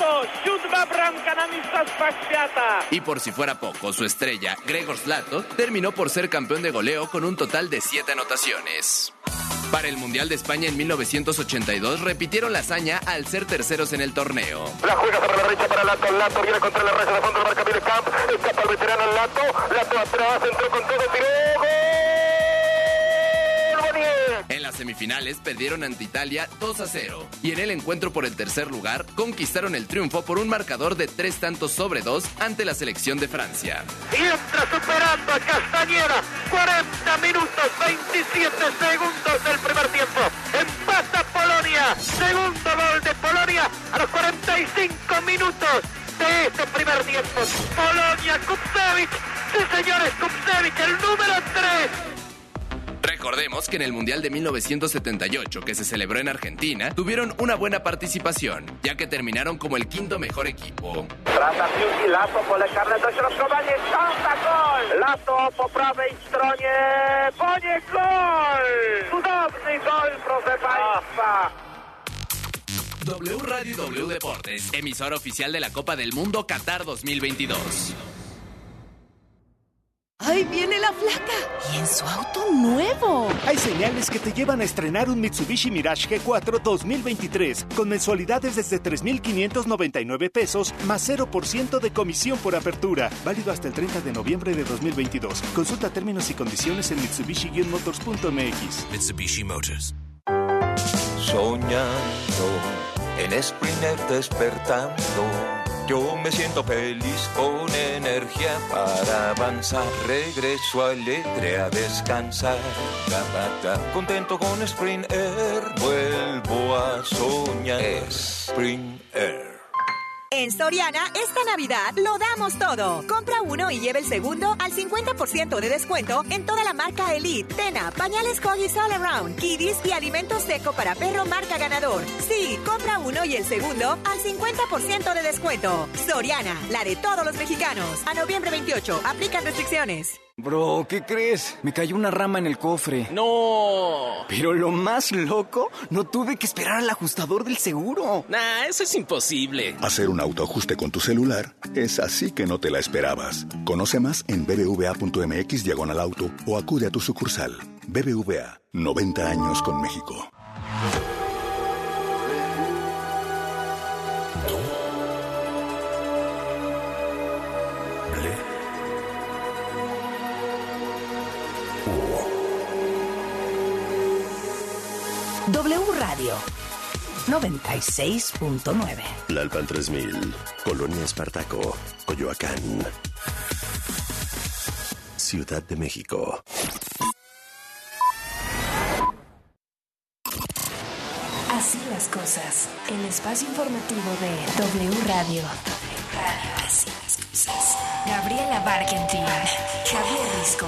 Zlato, siódma bramka na Mistrzostwach Świata. Y por si fuera poco, su estrella, Grzegorz Zlato, terminó por ser campeón de goleo con un total de 7 anotaciones. Para el Mundial de España en 1982 repitieron la hazaña al ser terceros en el torneo. La juega sobre la derecha para Lato viene contra la raya de fondo, marca bien el camp, escapa el veterano Lato atrás, entró con todo, tiró, ¡gol! En las semifinales perdieron ante Italia 2-0 y en el encuentro por el tercer lugar conquistaron el triunfo por un marcador de 3-2 ante la selección de Francia. Y entra superando a Castañeda, 40 minutos 27 segundos del primer tiempo. Empata Polonia, segundo gol de Polonia a los 45 minutos de este primer tiempo. Polonia, Kupčević, sí señores, Kupčević, el número 3. Recordemos que en el Mundial de 1978, que se celebró en Argentina, tuvieron una buena participación, ya que terminaron como el quinto mejor equipo. Wraca piłki, Lato, pole karne, dośrodkowanie, szansa, gol! Lato po prawej stronie, koniec, gol! Cudowny gol, proszę państwa! W Radio y W Deportes, emisora oficial de la Copa del Mundo Qatar 2022. ¡Ahí viene la flaca! ¡Y en su auto nuevo! Hay señales que te llevan a estrenar un Mitsubishi Mirage G4 2023 con mensualidades desde 3,599 pesos más 0% de comisión por apertura. Válido hasta el 30 de noviembre de 2022. Consulta términos y condiciones en Mitsubishi-motors.mx. Mitsubishi Motors. Soñando en Sprinter despertando. Yo me siento feliz con energía para avanzar. Regreso alegre a descansar. Contento con Spring Air. Vuelvo a soñar. Spring Air. En Soriana, esta Navidad lo damos todo. Compra uno y lleve el segundo al 50% de descuento en toda la marca Elite, Tena, pañales Huggies All Around, Kiddies y alimento seco para perro marca Ganador. Sí, compra uno y el segundo al 50% de descuento. Soriana, la de todos los mexicanos. A noviembre 28, aplican restricciones. Bro, ¿qué crees? Me cayó una rama en el cofre. ¡No! Pero lo más loco, no tuve que esperar al ajustador del seguro. Nah, eso es imposible. Hacer un autoajuste con tu celular es así que no te la esperabas. Conoce más en bbva.mx/auto o acude a tu sucursal. BBVA, 90 años con México. W Radio 96.9. Lalpan 3000, Colonia Espartaco, Coyoacán, Ciudad de México. Así las cosas. El espacio informativo de W Radio. Así las cosas. Gabriela Barkentin, Javier Risco.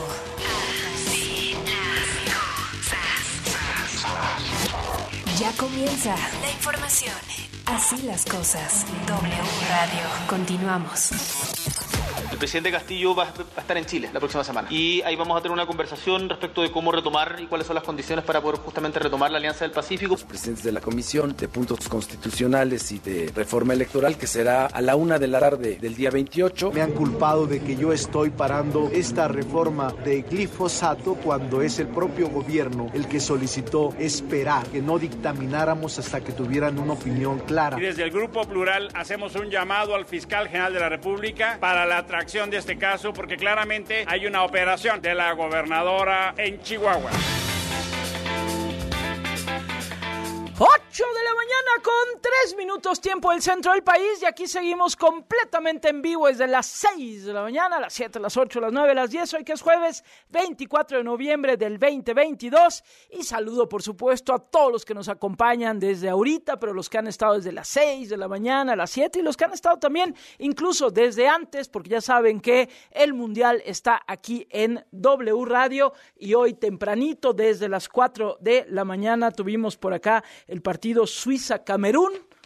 Ya comienza la información. Así las cosas. W Radio. Continuamos. El presidente Castillo va a estar en Chile la próxima semana y ahí vamos a tener una conversación respecto de cómo retomar y cuáles son las condiciones para poder justamente retomar la Alianza del Pacífico. Los presidentes de la Comisión de Puntos Constitucionales y de Reforma Electoral, que será a la 1 de la tarde del día 28. Me han culpado de que yo estoy parando esta reforma de glifosato cuando es el propio gobierno el que solicitó esperar, que no dictamináramos hasta que tuvieran una opinión clara. Y desde el Grupo Plural hacemos un llamado al Fiscal General de la República para la atracción de este caso, porque claramente hay una operación de la gobernadora en Chihuahua. 8 de la mañana con 3 minutos tiempo del centro del país y aquí seguimos completamente en vivo desde las 6 de la mañana, a las 7, las 8, las 9, las 10, hoy que es jueves 24 de noviembre del 2022 y saludo por supuesto a todos los que nos acompañan desde ahorita, pero los que han estado desde las 6 de la mañana, a las 7 y los que han estado también incluso desde antes, porque ya saben que el Mundial está aquí en W Radio y hoy tempranito desde las 4 de la mañana tuvimos por acá el partido Suiza-Camerún,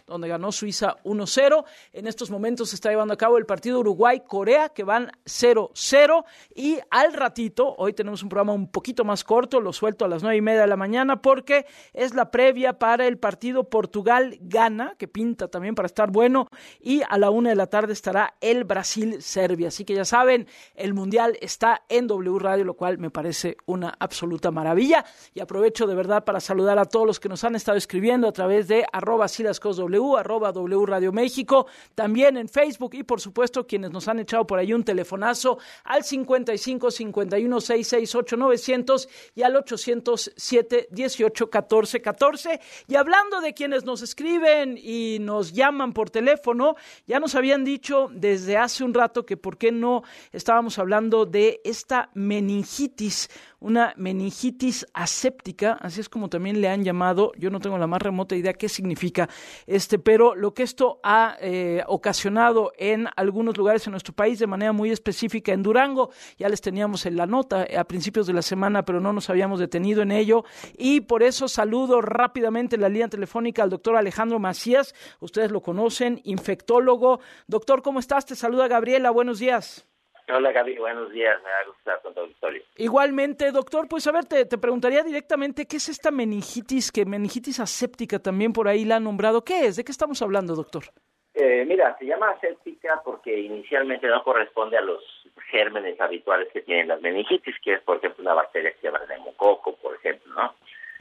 donde ganó Suiza 1-0. En estos momentos se está llevando a cabo el partido Uruguay-Corea, que van 0-0. Y al ratito, hoy tenemos un programa un poquito más corto, lo suelto a las 9:30 de la mañana, porque es la previa para el partido Portugal-Ghana, que pinta también para estar bueno. Y a la 1 de la tarde estará el Brasil-Serbia. Así que ya saben, el Mundial está en W Radio, lo cual me parece una absoluta maravilla. Y aprovecho de verdad para saludar a todos los que nos han estado escribiendo a través de @silascosw, @W Radio México, también en Facebook, y por supuesto quienes nos han echado por ahí un telefonazo al 55 51 668 900 y al 800 718 14 14. Y hablando de quienes nos escriben y nos llaman por teléfono, ya nos habían dicho desde hace un rato que por qué no estábamos hablando de esta meningitis, una meningitis aséptica, así es como también le han llamado. Yo no tengo la más remota idea qué significa, pero lo que esto ha ocasionado en algunos lugares en nuestro país, de manera muy específica en Durango. Ya les teníamos en la nota a principios de la semana, pero no nos habíamos detenido en ello, y por eso saludo rápidamente en la línea telefónica al doctor Alejandro Macías. Ustedes lo conocen, infectólogo. Doctor, ¿cómo estás? Te saluda Gabriela, buenos días. Hola Gaby, buenos días, me da gusto estar con tu auditorio. Igualmente, doctor, pues a ver, te preguntaría directamente, ¿qué es esta meningitis, que meningitis aséptica también por ahí la han nombrado? ¿Qué es? ¿De qué estamos hablando, doctor? Mira, se llama aséptica porque inicialmente no corresponde a los gérmenes habituales que tienen las meningitis, que es, por ejemplo, una bacteria que se llama neumococo, por ejemplo, ¿no?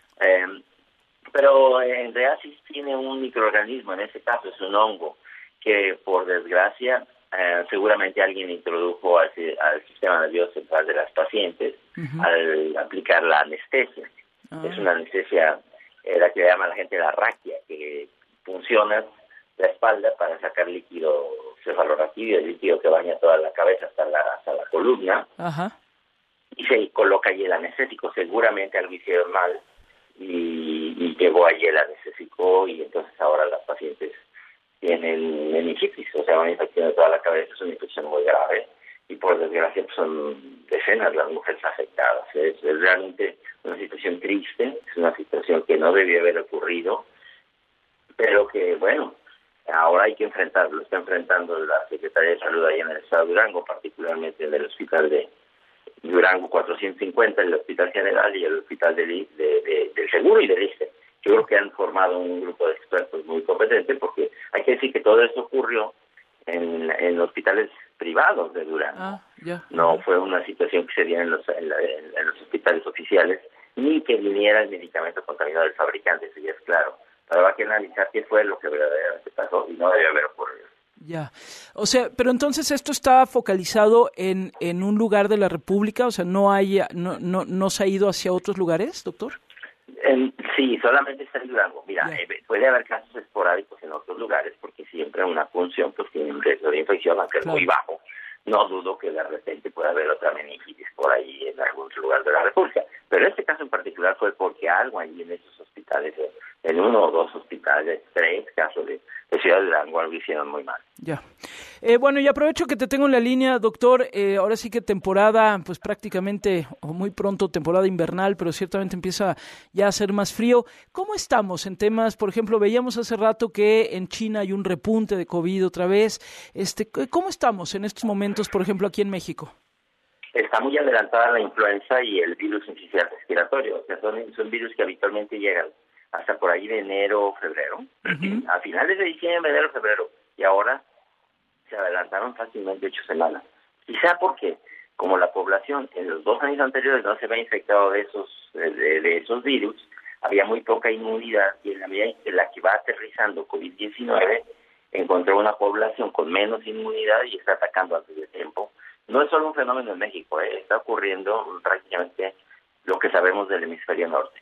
Pero en realidad sí tiene un microorganismo, en este caso es un hongo, que por desgracia seguramente alguien introdujo al sistema nervioso central de las pacientes al aplicar la anestesia. Es una anestesia, la que le llama la gente la raquia, que funciona la espalda para sacar líquido cefalorraquídeo, el líquido que baña toda la cabeza hasta la columna. Ajá. Y se coloca ahí el anestésico. Seguramente algo hicieron mal y llegó ahí el anestésico, y entonces ahora las pacientes tienen meningitis, o sea, una infección de toda la cabeza. Es una infección muy grave y por desgracia pues, son decenas las mujeres afectadas. Es realmente una situación triste, es una situación que no debió haber ocurrido, pero que bueno, ahora hay que enfrentarlo. Está enfrentando la Secretaría de Salud ahí en el estado de Durango, particularmente en el hospital de Durango 450, el Hospital General y el Hospital del Seguro y del ISSSTE. Yo creo que han formado un grupo de expertos muy competente, porque hay que decir que todo esto ocurrió en hospitales privados de Durango. No fue una situación que se dio en los hospitales oficiales, ni que viniera el medicamento contaminado del fabricante, eso ya es claro. Pero hay que analizar qué fue lo que verdaderamente pasó y no debe haber ocurrido. Ya, o sea, pero entonces esto está focalizado en un lugar de la República, o sea, no se ha ido hacia otros lugares, doctor. Sí, solamente está en Durango. Mira, puede haber casos esporádicos en otros lugares, porque siempre una función pues tiene un riesgo de infección, aunque es muy bajo. No dudo que de repente pueda haber otra meningitis por ahí en algún lugar de la República. Pero este caso en particular fue porque algo ahí en esos hospitales, en 1 o 2 hospitales, 3 casos de Ciudad de Durango, algo hicieron muy mal. Ya. Bueno, y aprovecho que te tengo en la línea, doctor. Ahora sí que temporada, pues prácticamente, o muy pronto, temporada invernal, pero ciertamente empieza ya a ser más frío. ¿Cómo estamos en temas, por ejemplo, veíamos hace rato que en China hay un repunte de COVID otra vez? ¿Cómo estamos en estos momentos, por ejemplo, aquí en México? Está muy adelantada la influenza y el virus sincicial respiratorio. O sea, son virus que habitualmente llegan hasta por ahí de enero o febrero, a finales de diciembre, enero, febrero, y ahora se adelantaron fácilmente 8 semanas. Quizá porque, como la población en los 2 años anteriores no se había infectado de esos virus, había muy poca inmunidad, y en la medida en la que va aterrizando COVID-19, encontró una población con menos inmunidad y está atacando antes de tiempo. No es solo un fenómeno en México, está ocurriendo prácticamente lo que sabemos del hemisferio norte.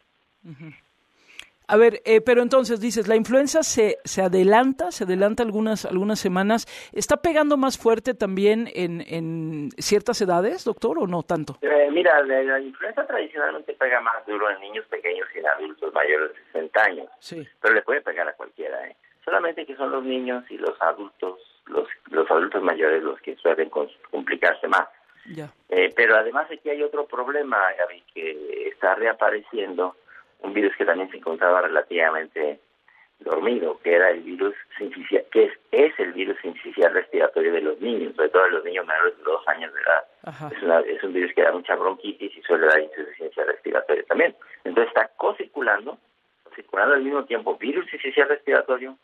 A ver, pero entonces dices, la influenza se adelanta algunas semanas. ¿Está pegando más fuerte también en ciertas edades, doctor, o no tanto? Mira, la influenza tradicionalmente pega más duro en niños pequeños y en adultos mayores de 60 años. Sí. Pero le puede pegar a cualquiera, Solamente que son los niños y los adultos, los adultos mayores los que suelen complicarse más. Ya. Pero además aquí hay otro problema, Gaby, que está reapareciendo un virus que también se encontraba relativamente dormido, que era el virus sincicial, que es el virus sincicial respiratorio de los niños, sobre todo de los niños menores de 2 años de edad. Es un virus que da mucha bronquitis y suele dar insuficiencia respiratoria también. Entonces está circulando al mismo tiempo virus sincicial respiratorio,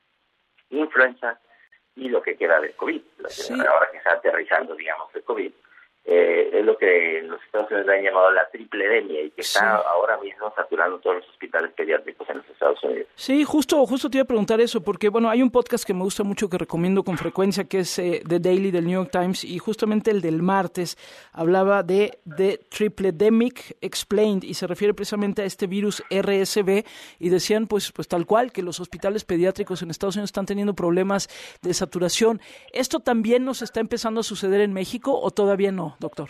influenza y lo que queda del COVID. Ahora que está aterrizando, digamos, el COVID, es lo que en los Estados Unidos le han llamado la tripledemia y que está ahora mismo saturando todos los hospitales pediátricos en los Estados Unidos. Sí, justo te iba a preguntar eso, porque bueno, hay un podcast que me gusta mucho, que recomiendo con frecuencia, que es The Daily del New York Times, y justamente el del martes hablaba de The Tripledemic Explained, y se refiere precisamente a este virus RSV, y decían pues tal cual, que los hospitales pediátricos en Estados Unidos están teniendo problemas de saturación. ¿Esto también nos está empezando a suceder en México o todavía no, doctor?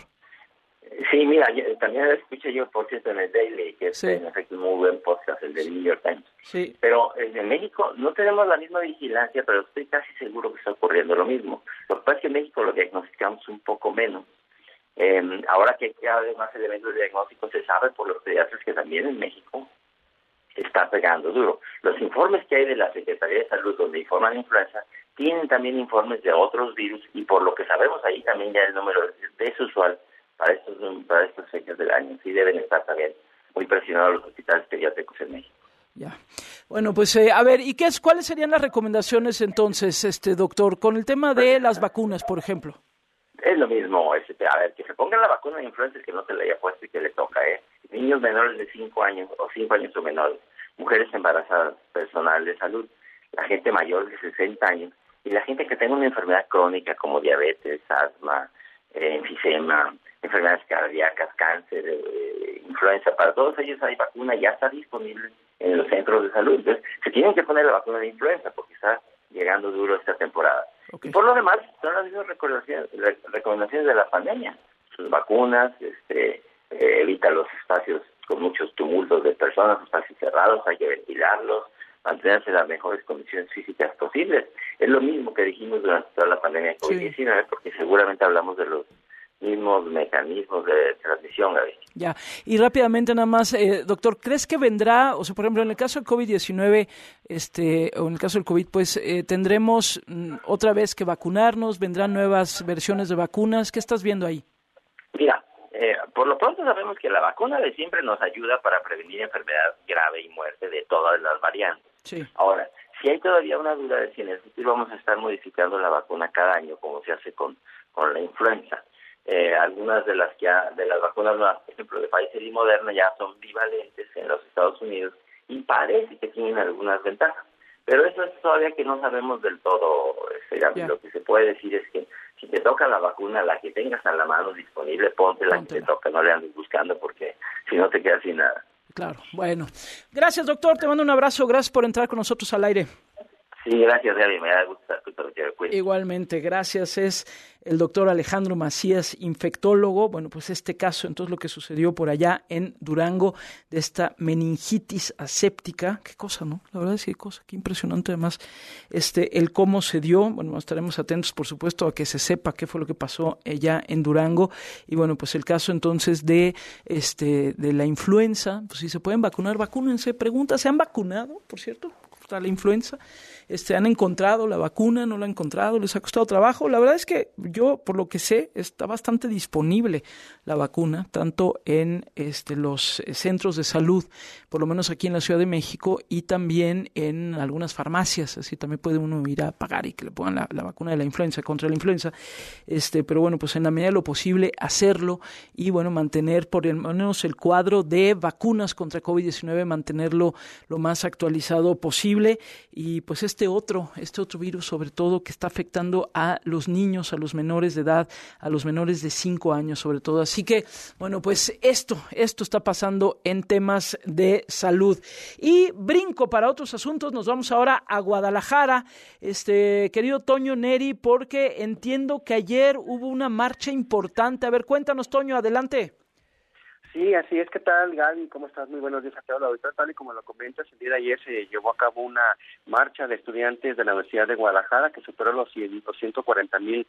Sí, mira, también escuché yo, por cierto, en el Daily, que es en efecto un muy buen podcast, el del New York Times. Sí. Pero en México no tenemos la misma vigilancia, pero estoy casi seguro que está ocurriendo lo mismo. Lo que pasa es que en México lo diagnosticamos un poco menos. Ahora que hay cada vez más elementos de diagnóstico, se sabe por los pediatras que también en México está pegando duro. Los informes que hay de la Secretaría de Salud, donde informan de influenza, tienen también informes de otros virus, y por lo que sabemos ahí también ya el número es usual para estas fechas del año. Sí deben estar también muy presionados los hospitales pediátricos en México. Ya. Bueno, pues a ver, ¿y cuáles serían las recomendaciones entonces, doctor, con el tema de las vacunas, por ejemplo? Es lo mismo, a ver, que se ponga la vacuna de influenza, que no se le haya puesto y que le toca, niños menores de 5 años o 5 años o menores, mujeres embarazadas, personal de salud, la gente mayor de 60 años y la gente que tenga una enfermedad crónica como diabetes, asma, enfisema, enfermedades cardíacas, cáncer, influenza. Para todos ellos hay vacuna, ya está disponible en los centros de salud. Entonces, se tienen que poner la vacuna de influenza porque está llegando duro esta temporada. Okay. Y por lo demás, son las mismas recomendaciones de la pandemia. Sus vacunas, evita los espacios con muchos tumultos de personas, espacios cerrados, hay que ventilarlos, mantenerse en las mejores condiciones físicas posibles. Es lo mismo que dijimos durante toda la pandemia de COVID-19, porque seguramente hablamos de los mismos mecanismos de transmisión, Gaby. Ya, y rápidamente nada más, doctor, ¿crees que vendrá, o sea, por ejemplo, en el caso del COVID-19, o en el caso del COVID, pues, tendremos otra vez que vacunarnos, vendrán nuevas versiones de vacunas? ¿Qué estás viendo ahí? Mira, por lo pronto sabemos que la vacuna de siempre nos ayuda para prevenir enfermedad grave y muerte de todas las variantes. Sí. Ahora, si hay todavía una duda de si en el futuro vamos a estar modificando la vacuna cada año, como se hace con la influenza. Algunas de las vacunas nuevas, por ejemplo, de Pfizer y Moderna, ya son bivalentes en los Estados Unidos y parece que tienen algunas ventajas. Pero eso es todavía que no sabemos del todo. Lo que se puede decir es que si te toca la vacuna, la que tengas a la mano disponible, póntela. Que te toca, no le andes buscando porque si no te quedas sin nada. Claro, bueno. Gracias, doctor, te mando un abrazo, gracias por entrar con nosotros al aire. Sí, gracias, Gaby, me da gusto estar con ustedes. Igualmente, gracias. Es el doctor Alejandro Macías, infectólogo. Bueno, pues este caso, entonces lo que sucedió por allá en Durango, de esta meningitis aséptica, qué cosa, ¿no? La verdad es que qué cosa, qué impresionante además, el cómo se dio. Bueno, estaremos atentos, por supuesto, a que se sepa qué fue lo que pasó allá en Durango. Y bueno, pues el caso entonces de la influenza, pues si se pueden vacunar, vacúnense. Pregunta, ¿se han vacunado, por cierto, contra la influenza? ¿Han encontrado la vacuna? ¿No la han encontrado? ¿Les ha costado trabajo? La verdad es que yo, por lo que sé, está bastante disponible la vacuna, tanto en los centros de salud, por lo menos aquí en la Ciudad de México, y también en algunas farmacias. Así también puede uno ir a pagar y que le pongan la vacuna de la influenza, contra la influenza. Pero bueno, pues en la medida de lo posible hacerlo y bueno, mantener por lo menos el cuadro de vacunas contra COVID-19, mantenerlo lo más actualizado posible. Y pues este otro virus, sobre todo, que está afectando a los niños, a los menores de edad, a los menores de 5 años sobre todo. Así que, bueno, pues esto está pasando en temas de salud. Y brinco para otros asuntos, nos vamos ahora a Guadalajara, querido Toño Neri, porque entiendo que ayer hubo una marcha importante. A ver, cuéntanos, Toño, adelante. Sí, así es. ¿Qué tal, Gaby? ¿Cómo estás? Muy buenos días a todos los auditores. Tal y como lo comentas, el día de ayer se llevó a cabo una marcha de estudiantes de la Universidad de Guadalajara que superó los 140,000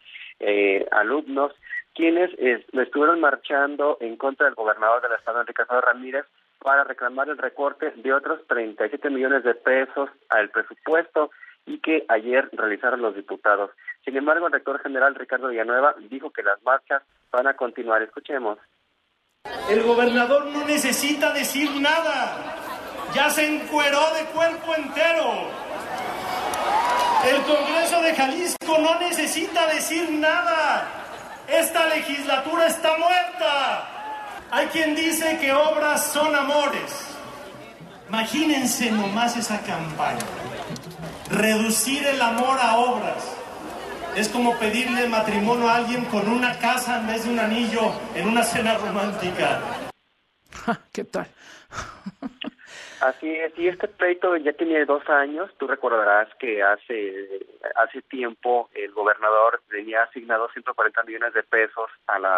alumnos, quienes estuvieron marchando en contra del gobernador del estado, Enrique Alfaro Ramírez, para reclamar el recorte de otros 37 millones de pesos al presupuesto y que ayer realizaron los diputados. Sin embargo, el rector general Ricardo Villanueva dijo que las marchas van a continuar. Escuchemos. El gobernador no necesita decir nada, ya se encueró de cuerpo entero. El Congreso de Jalisco no necesita decir nada, esta legislatura está muerta. Hay quien dice que obras son amores. Imagínense nomás esa campaña. Reducir el amor a obras es como pedirle matrimonio a alguien con una casa en vez de un anillo en una cena romántica. ¿Qué tal? Así es, y este pleito ya tiene 2 años. Tú recordarás que hace tiempo el gobernador tenía asignado 140 millones de pesos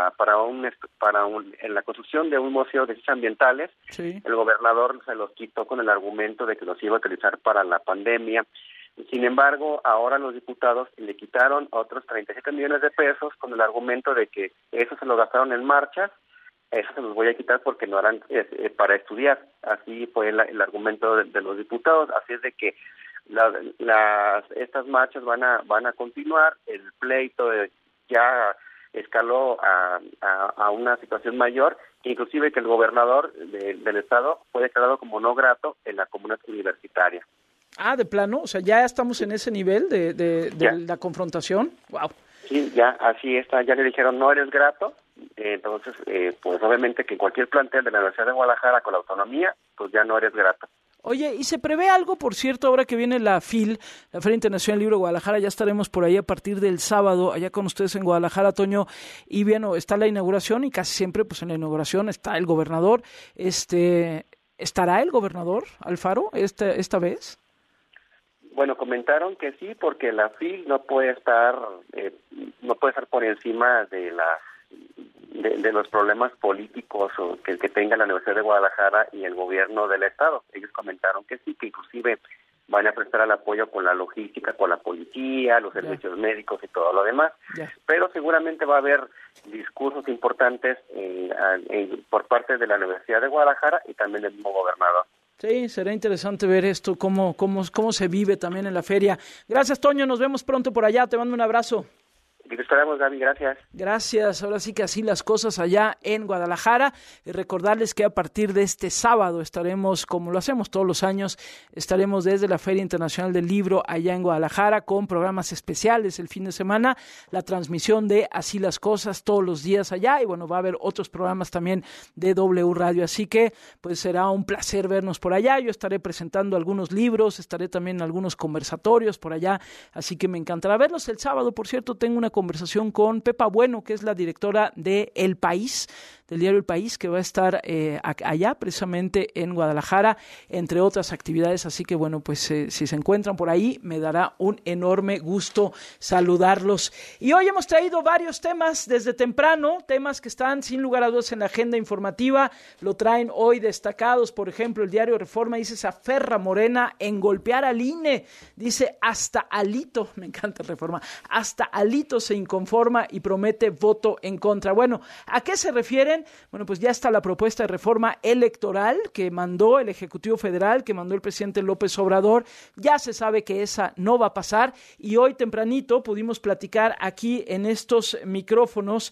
en la construcción de un museo de ciencias ambientales. Sí. El gobernador se los quitó con el argumento de que los iba a utilizar para la pandemia. Sin embargo, ahora los diputados le quitaron otros 37 millones de pesos con el argumento de que eso se lo gastaron en marchas. Eso se los voy a quitar porque no harán para estudiar. Así fue el argumento de los diputados. Así es de que estas marchas van a continuar. El pleito ya escaló a una situación mayor, inclusive que el gobernador del estado fue declarado como no grato en la comunidad universitaria. Ah, de plano, o sea, ya estamos en ese nivel de la confrontación. Wow. Sí, ya así está. Ya le dijeron no eres grato. Entonces, pues obviamente que cualquier plantel de la Universidad de Guadalajara con la autonomía, pues ya no eres grato. Oye, ¿y se prevé algo, por cierto, ahora que viene la FIL, la Feria Internacional del Libro de Guadalajara? Ya estaremos por ahí a partir del sábado, allá con ustedes en Guadalajara, Toño, y bueno, está la inauguración y casi siempre, pues en la inauguración está el gobernador. ¿Estará el gobernador Alfaro esta vez? Bueno, comentaron que sí, porque la FIL no puede estar por encima de los problemas políticos que tenga la Universidad de Guadalajara y el gobierno del estado. Ellos comentaron que sí, que inclusive van a prestar el apoyo con la logística, con la policía, los servicios médicos y todo lo demás. Pero seguramente va a haber discursos importantes por parte de la Universidad de Guadalajara y también del mismo gobernador. Sí, será interesante ver esto, cómo se vive también en la feria. Gracias, Toño, nos vemos pronto por allá, te mando un abrazo. Aquí te esperamos, Gaby, gracias. Gracias, ahora sí que así las cosas allá en Guadalajara. Y recordarles que a partir de este sábado estaremos, como lo hacemos todos los años, estaremos desde la Feria Internacional del Libro allá en Guadalajara con programas especiales el fin de semana, la transmisión de Así las cosas todos los días allá y bueno, va a haber otros programas también de W Radio, así que pues será un placer vernos por allá. Yo estaré presentando algunos libros, estaré también en algunos conversatorios por allá, así que me encantará verlos. El sábado, por cierto, tengo una conversación con Pepa Bueno, que es la directora de El País, del diario El País, que va a estar allá precisamente en Guadalajara, entre otras actividades, así que bueno, pues si se encuentran por ahí, me dará un enorme gusto saludarlos. Y hoy hemos traído varios temas desde temprano, temas que están sin lugar a dudas en la agenda informativa, lo traen hoy destacados. Por ejemplo, el diario Reforma dice: se aferra Morena en golpear al INE, dice hasta Alito, me encanta Reforma, hasta Alito se inconforma y promete voto en contra. Bueno, ¿a qué se refieren? Bueno, pues ya está la propuesta de reforma electoral que mandó el Ejecutivo Federal, que mandó el presidente López Obrador. Ya se sabe que esa no va a pasar y hoy tempranito pudimos platicar aquí en estos micrófonos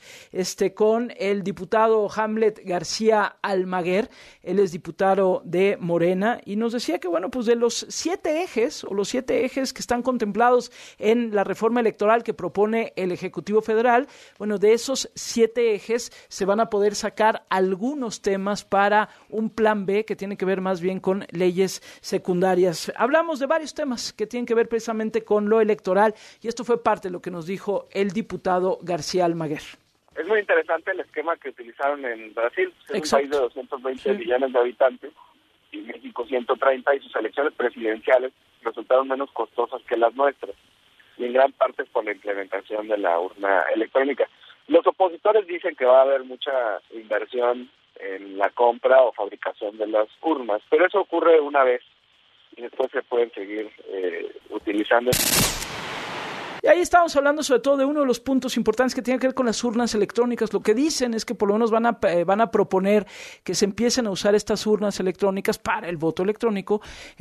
con el diputado Hamlet García Almaguer. Él es diputado de Morena y nos decía que, bueno, pues de los 7 ejes o los 7 ejes que están contemplados en la reforma electoral que propone el Ejecutivo Federal, bueno, de esos 7 ejes se van a poder sacar algunos temas para un plan B que tiene que ver más bien con leyes secundarias. Hablamos de varios temas que tienen que ver precisamente con lo electoral y esto fue parte de lo que nos dijo el diputado García Almaguer. Es muy interesante el esquema que utilizaron en Brasil. Es un país de 220 millones de habitantes y México 130, y sus elecciones presidenciales resultaron menos costosas que las nuestras, y en gran parte por la implementación de la urna electrónica. Los opositores dicen que va a haber mucha inversión en la compra o fabricación de las urnas, pero eso ocurre una vez y después se pueden seguir utilizando. Y ahí estábamos hablando sobre todo de uno de los puntos importantes que tiene que ver con las urnas electrónicas. Lo que dicen es que por lo menos van a proponer que se empiecen a usar estas urnas electrónicas para el voto electrónico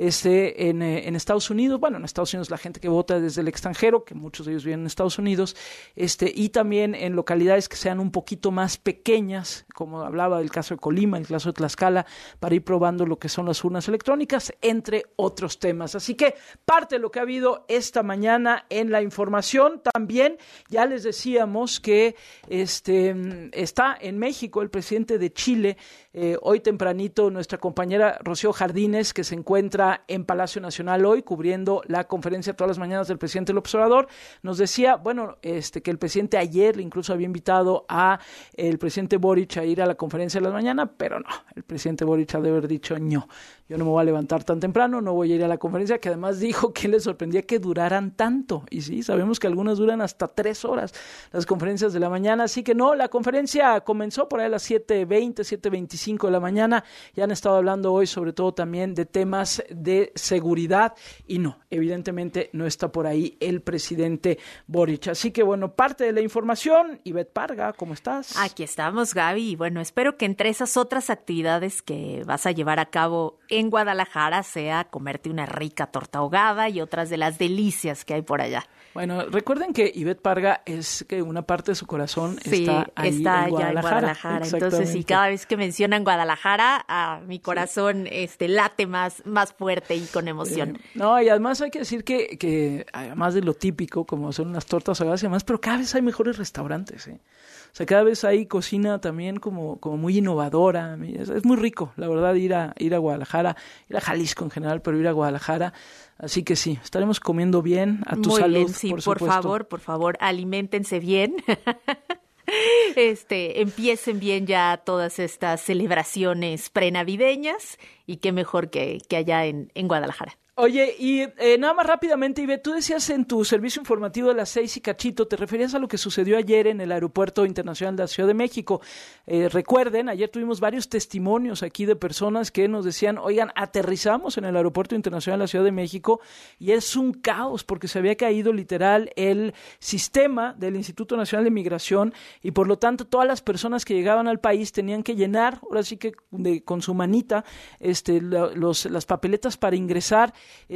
en Estados Unidos. Bueno, en Estados Unidos la gente que vota desde el extranjero, que muchos de ellos viven en Estados Unidos, y también en localidades que sean un poquito más pequeñas, como hablaba del caso de Colima, el caso de Tlaxcala, para ir probando lo que son las urnas electrónicas, entre otros temas. Así que parte de lo que ha habido esta mañana en la información. También ya les decíamos que está en México el presidente de Chile. Hoy tempranito nuestra compañera Rocío Jardines, que se encuentra en Palacio Nacional hoy cubriendo la conferencia todas las mañanas del presidente López Obrador, nos decía, que el presidente ayer incluso había invitado a el presidente Boric a ir a la conferencia de la mañana, pero no, el presidente Boric ha de haber dicho no. Yo no me voy a levantar tan temprano, no voy a ir a la conferencia, que además dijo que le sorprendía que duraran tanto. Y sí, sabemos que algunas duran hasta 3 horas, las conferencias de la mañana. Así que no, la conferencia comenzó por ahí a las 7:20, 7:25 de la mañana. Ya han estado hablando hoy sobre todo también de temas de seguridad. Y no, evidentemente no está por ahí el presidente Boric. Así que bueno, parte de la información. Ivette Parga, ¿cómo estás? Aquí estamos, Gaby. Y bueno, espero que entre esas otras actividades que vas a llevar a cabo en Guadalajara sea comerte una rica torta ahogada y otras de las delicias que hay por allá. Bueno, recuerden que Ivette Parga es que una parte de su corazón está ahí está en Guadalajara. En Guadalajara. Entonces, sí, cada vez que mencionan Guadalajara, mi corazón late más fuerte y con emoción. No, y además hay que decir que además de lo típico, como son unas tortas ahogadas y demás, pero cada vez hay mejores restaurantes, O sea, cada vez hay cocina también como muy innovadora. Es muy rico, la verdad, ir a Guadalajara, ir a Jalisco en general, pero ir a Guadalajara. Así que sí, estaremos comiendo bien, a tu salud, bien, sí, por favor, aliméntense bien. Empiecen bien ya todas estas celebraciones prenavideñas y qué mejor que allá en Guadalajara. Oye, y nada más rápidamente, Ivette, tú decías en tu servicio informativo de las 6 y cachito, te referías a lo que sucedió ayer en el Aeropuerto Internacional de la Ciudad de México. Recuerden, ayer tuvimos varios testimonios aquí de personas que nos decían, oigan, aterrizamos en el Aeropuerto Internacional de la Ciudad de México y es un caos porque se había caído literal el sistema del Instituto Nacional de Migración y por lo tanto todas las personas que llegaban al país tenían que llenar, ahora sí que con su manita, las papeletas para ingresar.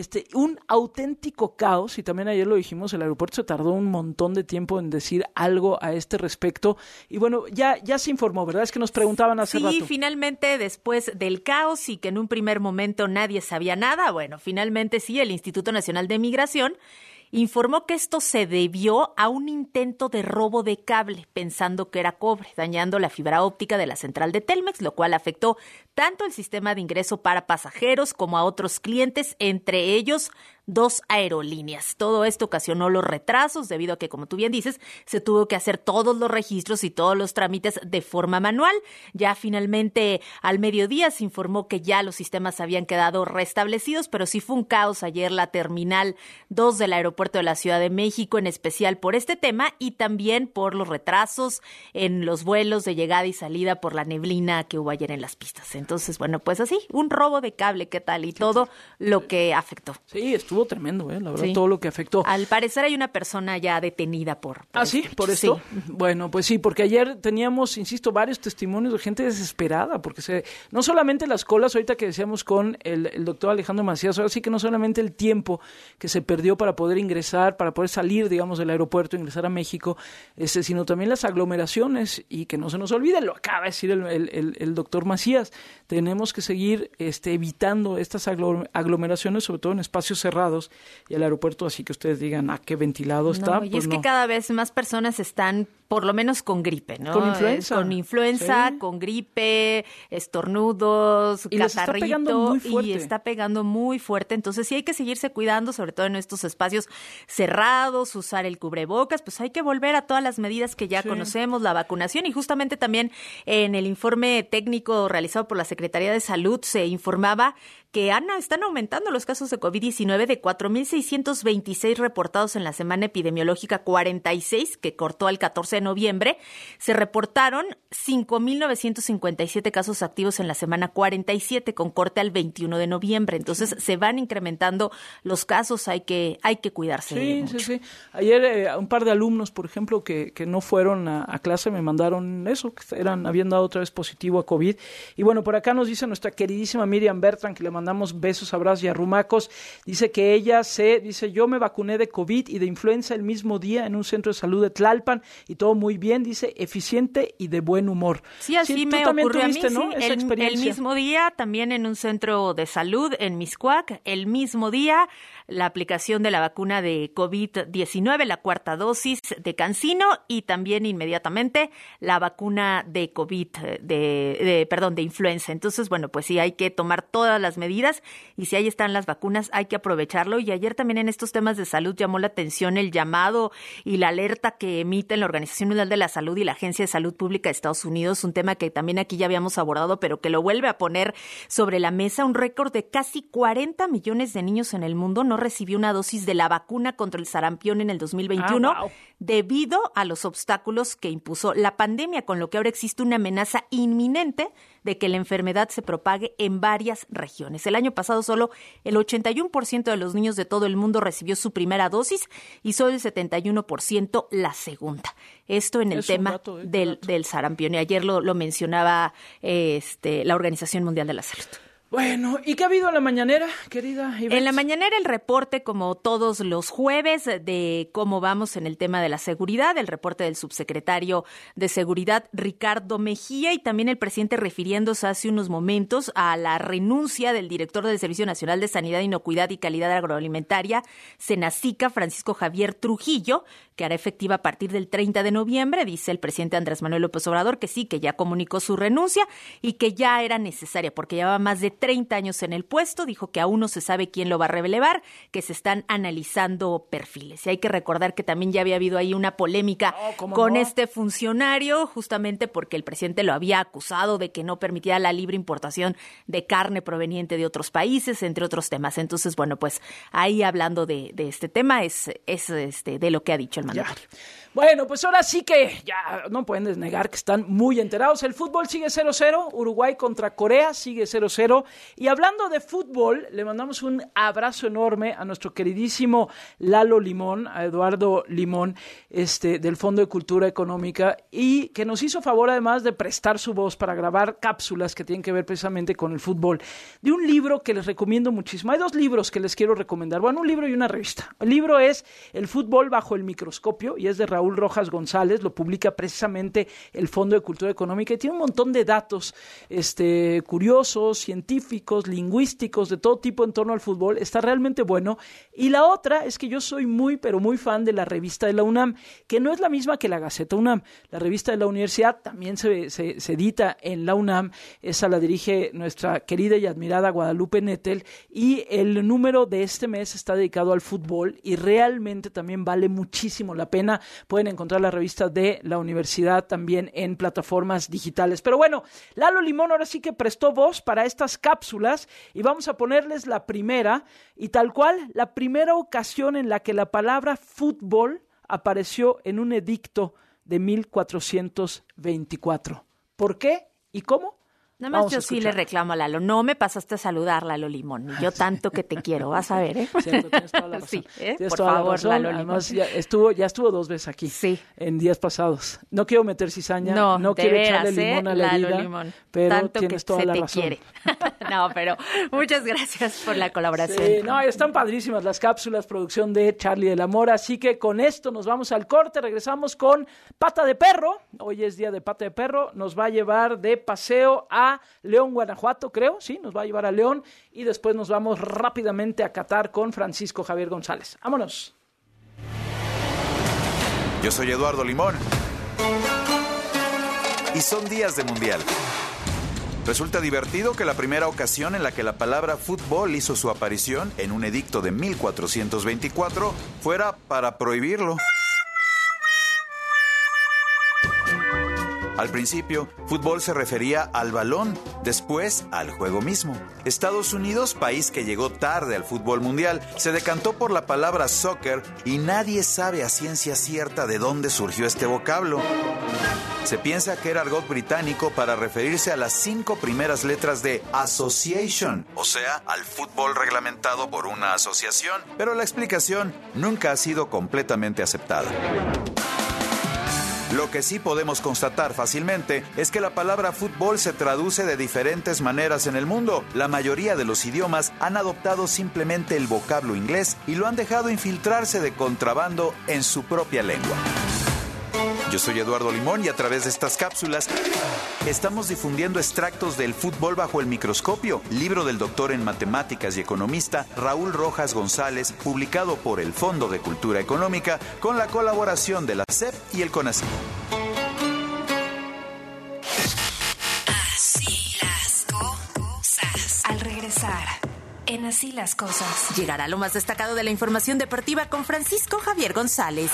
Un auténtico caos, y también ayer lo dijimos, el aeropuerto se tardó un montón de tiempo en decir algo a este respecto, y bueno, ya se informó, ¿verdad? Es que nos preguntaban hace rato. Sí, finalmente, después del caos y que en un primer momento nadie sabía nada, bueno, finalmente sí, el Instituto Nacional de Migración informó que esto se debió a un intento de robo de cable, pensando que era cobre, dañando la fibra óptica de la central de Telmex, lo cual afectó tanto el sistema de ingreso para pasajeros como a otros clientes, entre ellos 2 aerolíneas. Todo esto ocasionó los retrasos debido a que, como tú bien dices, se tuvo que hacer todos los registros y todos los trámites de forma manual. Ya finalmente al mediodía se informó que ya los sistemas habían quedado restablecidos, pero sí fue un caos ayer la Terminal 2 del aeropuerto de la Ciudad de México, en especial por este tema y también por los retrasos en los vuelos de llegada y salida por la neblina que hubo ayer en las pistas. Entonces, bueno, pues así, un robo de cable, ¿qué tal? Y todo lo que afectó. Sí, estuvo tremendo, la verdad, todo lo que afectó. Al parecer hay una persona ya detenida por sí, por esto. Sí. Bueno, pues sí, porque ayer teníamos, insisto, varios testimonios de gente desesperada, porque no solamente las colas, ahorita que decíamos con el doctor Alejandro Macías, ahora sí que no solamente el tiempo que se perdió para poder ingresar, para poder salir, digamos, del aeropuerto, ingresar a México, sino también las aglomeraciones, y que no se nos olvide, lo acaba de decir el doctor Macías, tenemos que seguir evitando estas aglomeraciones, sobre todo en espacios cerrados, y el aeropuerto, así que ustedes digan, qué ventilado está. Y pues es que cada vez más personas están por lo menos con gripe, ¿no? Con influenza. Con influenza, sí. Con gripe, estornudos, y catarrito. Y está pegando muy fuerte. Entonces sí hay que seguirse cuidando, sobre todo en estos espacios cerrados, usar el cubrebocas, pues hay que volver a todas las medidas que ya conocemos, la vacunación, y justamente también en el informe técnico realizado por la Secretaría de Salud se informaba que están aumentando los casos de COVID-19 de 4,626 reportados en la semana epidemiológica 46, que cortó al 14 de noviembre. Se reportaron 5,957 casos activos en la semana 47, con corte al 21 de noviembre. Entonces, se van incrementando los casos, hay que cuidarse mucho. Sí. Ayer un par de alumnos, por ejemplo, que no fueron a clase, me mandaron eso, que habían dado otra vez positivo a COVID. Y bueno, por acá nos dice nuestra queridísima Miriam Bertrand, que le mandamos besos, abrazos y arrumacos. Dice que ella yo me vacuné de COVID y de influenza el mismo día en un centro de salud de Tlalpan y todo muy bien, dice, eficiente y de buen humor. Sí, así me ocurrió a mí, ¿no? Esa experiencia. El mismo día, también en un centro de salud en Mixcoac, el mismo día, la aplicación de la vacuna de COVID-19, la cuarta dosis de CanSino, y también inmediatamente la vacuna de COVID, de influenza. Entonces, bueno, pues sí, hay que tomar todas las medidas, y si ahí están las vacunas, hay que aprovecharlo. Y ayer también en estos temas de salud llamó la atención el llamado y la alerta que emiten la Organización Mundial de la Salud y la Agencia de Salud Pública de Estados Unidos, un tema que también aquí ya habíamos abordado, pero que lo vuelve a poner sobre la mesa. Un récord de casi 40 millones de niños en el mundo no recibió una dosis de la vacuna contra el sarampión en el 2021 debido a los obstáculos que impuso la pandemia, con lo que ahora existe una amenaza inminente de que la enfermedad se propague en varias regiones. El año pasado solo el 81% de los niños de todo el mundo recibió su primera dosis y solo el 71% la segunda. Esto en el tema del sarampión. Y ayer lo mencionaba la Organización Mundial de la Salud. Bueno, ¿y qué ha habido en la mañanera, querida Ivette? En la mañanera el reporte, como todos los jueves, de cómo vamos en el tema de la seguridad, el reporte del subsecretario de Seguridad, Ricardo Mejía, y también el presidente refiriéndose hace unos momentos a la renuncia del director del Servicio Nacional de Sanidad, Inocuidad y Calidad Agroalimentaria, Senacica, Francisco Javier Trujillo, que hará efectiva a partir del 30 de noviembre, dice el presidente Andrés Manuel López Obrador, que sí, que ya comunicó su renuncia y que ya era necesaria porque llevaba más de 30 años en el puesto. Dijo que aún no se sabe quién lo va a relevar, que se están analizando perfiles. Y hay que recordar que también ya había habido ahí una polémica con este funcionario, justamente porque el presidente lo había acusado de que no permitía la libre importación de carne proveniente de otros países, entre otros temas. Entonces, bueno, pues ahí hablando de este tema es de lo que ha dicho el mandatario. Bueno, pues ahora sí que ya no pueden desnegar que están muy enterados. El fútbol sigue 0-0, Uruguay contra Corea sigue 0-0. Y hablando de fútbol, le mandamos un abrazo enorme a nuestro queridísimo Lalo Limón, a Eduardo Limón, del Fondo de Cultura Económica, y que nos hizo favor además de prestar su voz para grabar cápsulas que tienen que ver precisamente con el fútbol, de un libro que les recomiendo muchísimo. Hay dos libros que les quiero recomendar, bueno, un libro y una revista. El libro es El fútbol bajo el microscopio y es de Raúl Rojas González, lo publica precisamente el Fondo de Cultura Económica y tiene un montón de datos curiosos, científicos, lingüísticos, de todo tipo en torno al fútbol. Está realmente bueno. Y la otra es que yo soy muy, pero muy fan de la revista de la UNAM, que no es la misma que la Gaceta UNAM. La revista de la universidad también se edita en la UNAM. Esa la dirige nuestra querida y admirada Guadalupe Nettel, y el número de este mes está dedicado al fútbol y realmente también vale muchísimo la pena. Pueden encontrar la revista de la universidad también en plataformas digitales. Pero bueno, Lalo Limón ahora sí que prestó voz para estas cápsulas y vamos a ponerles la primera, y tal cual, la primera ocasión en la que la palabra fútbol apareció en un edicto de 1424. ¿Por qué y cómo? Nada más yo sí le reclamo a Lalo. No me pasaste a saludar, Lalo Limón. Ni yo tanto que te quiero. Vas a ver, ¿eh? Cierto, tienes toda la razón. Sí, por favor, Lalo Limón. Además, ya estuvo 2 veces aquí. Sí. En días pasados. No quiero meter cizaña. No quiero echarle limón a la herida. Limón. Pero tanto tienes toda la razón. Quiere. No, pero muchas gracias por la colaboración. Sí, no, están padrísimas las cápsulas, producción de Charlie de la Mora. Así que con esto nos vamos al corte. Regresamos con Pata de Perro. Hoy es día de Pata de Perro. Nos va a llevar de paseo a León, Guanajuato, creo, sí, nos va a llevar a León y después nos vamos rápidamente a Qatar con Francisco Javier González. ¡Vámonos! Yo soy Eduardo Limón y son días de mundial. Resulta divertido que la primera ocasión en la que la palabra fútbol hizo su aparición en un edicto de 1424 fuera para prohibirlo. Al principio, fútbol se refería al balón, después al juego mismo. Estados Unidos, país que llegó tarde al fútbol mundial, se decantó por la palabra soccer y nadie sabe a ciencia cierta de dónde surgió este vocablo. Se piensa que era argot británico para referirse a las 5 primeras letras de association, o sea, al fútbol reglamentado por una asociación, pero la explicación nunca ha sido completamente aceptada. Lo que sí podemos constatar fácilmente es que la palabra fútbol se traduce de diferentes maneras en el mundo. La mayoría de los idiomas han adoptado simplemente el vocablo inglés y lo han dejado infiltrarse de contrabando en su propia lengua. Yo soy Eduardo Limón y a través de estas cápsulas estamos difundiendo extractos del Fútbol bajo el microscopio, libro del doctor en matemáticas y economista Raúl Rojas González, publicado por el Fondo de Cultura Económica con la colaboración de la SEP y el CONACYT. Así las cosas. Al regresar, en Así las cosas, llegará lo más destacado de la información deportiva con Francisco Javier González.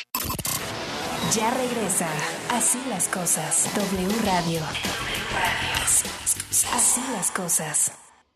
Ya regresa Así las cosas. W Radio. Así las cosas.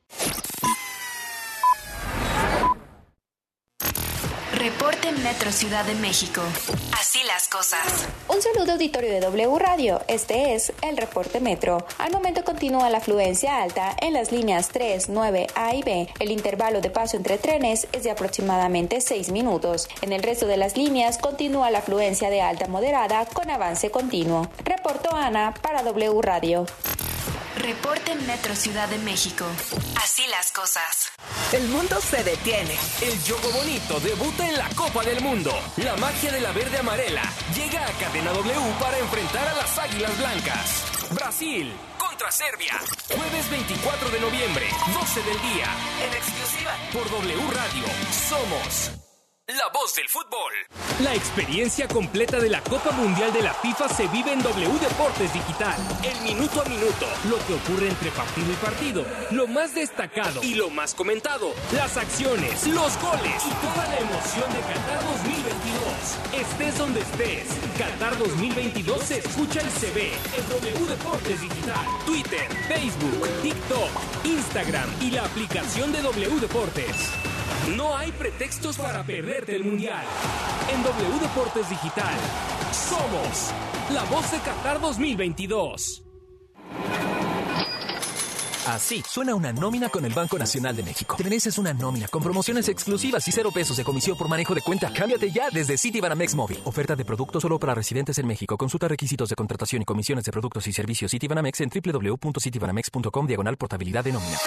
Reporte Metro Ciudad de México. Así las cosas. Un saludo auditorio de W Radio. Este es el reporte Metro. Al momento continúa la afluencia alta en las líneas 3, 9, A y B. El intervalo de paso entre trenes es de aproximadamente 6 minutos. En el resto de las líneas continúa la afluencia de alta moderada con avance continuo. Reportó Ana para W Radio. Reporte Metro Ciudad de México. Así las cosas. El mundo se detiene. El Yogo Bonito debuta en la Copa del Mundo. La magia de la verde amarela llega a Cadena W para enfrentar a las Águilas Blancas. Brasil contra Serbia. Jueves 24 de noviembre, 12 del día. En exclusiva por W Radio. Somos la voz del fútbol. La experiencia completa de la Copa Mundial de la FIFA se vive en W Deportes Digital. El minuto a minuto, lo que ocurre entre partido y partido, lo más destacado y lo más comentado, las acciones, los goles y toda la emoción de Qatar 2022. Estés donde estés, Qatar 2022 se escucha y se ve en W Deportes Digital. Twitter, Facebook, TikTok, Instagram y la aplicación de W Deportes. No hay pretextos para perderte el Mundial. En W Deportes Digital, somos la voz de Qatar 2022. Así suena una nómina con el Banco Nacional de México. Te mereces una nómina con promociones exclusivas y 0 pesos de comisión por manejo de cuenta. Cámbiate ya desde Citibanamex Móvil. Oferta de producto solo para residentes en México. Consulta requisitos de contratación y comisiones de productos y servicios Citibanamex en www.citibanamex.com/portabilidad de nómina.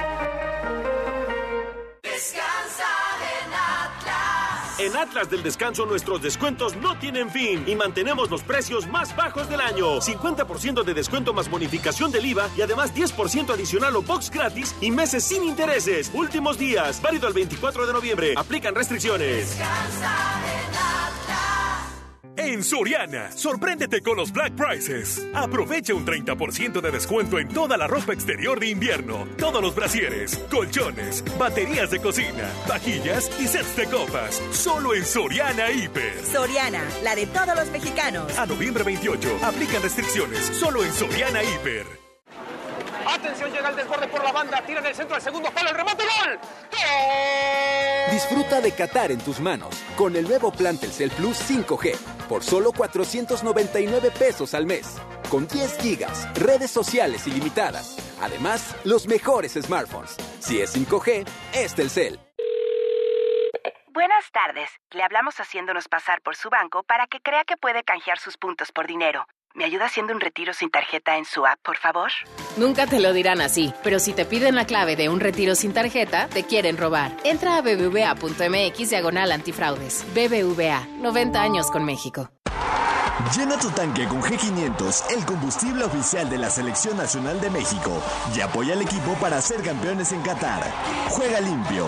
En Atlas del Descanso nuestros descuentos no tienen fin y mantenemos los precios más bajos del año. 50% de descuento más bonificación del IVA y además 10% adicional o box gratis y meses sin intereses. Últimos días, válido el 24 de noviembre. Aplican restricciones. Descansa en Atlas. En Soriana, sorpréndete con los Black Prices. Aprovecha un 30% de descuento en toda la ropa exterior de invierno, todos los brasieres, colchones, baterías de cocina, vajillas y sets de copas. Solo en Soriana Hiper. Soriana, la de todos los mexicanos. A noviembre 28, aplican restricciones. Solo en Soriana Hiper. Atención, llega el desborde por la banda, tira en el centro del segundo palo, el remate, ¡gol! ¡Gol! Disfruta de Qatar en tus manos con el nuevo plan Telcel Plus 5G por solo 499 pesos al mes. Con 10 gigas, redes sociales ilimitadas. Además, los mejores smartphones. Si es 5G, es Telcel. Buenas tardes. Le hablamos haciéndonos pasar por su banco para que crea que puede canjear sus puntos por dinero. ¿Me ayuda haciendo un retiro sin tarjeta en su app, por favor? Nunca te lo dirán así, pero si te piden la clave de un retiro sin tarjeta, te quieren robar. Entra a bbva.mx/antifraudes. BBVA, 90 años con México. Llena tu tanque con G500, el combustible oficial de la Selección Nacional de México, y apoya al equipo para ser campeones en Qatar. Juega limpio.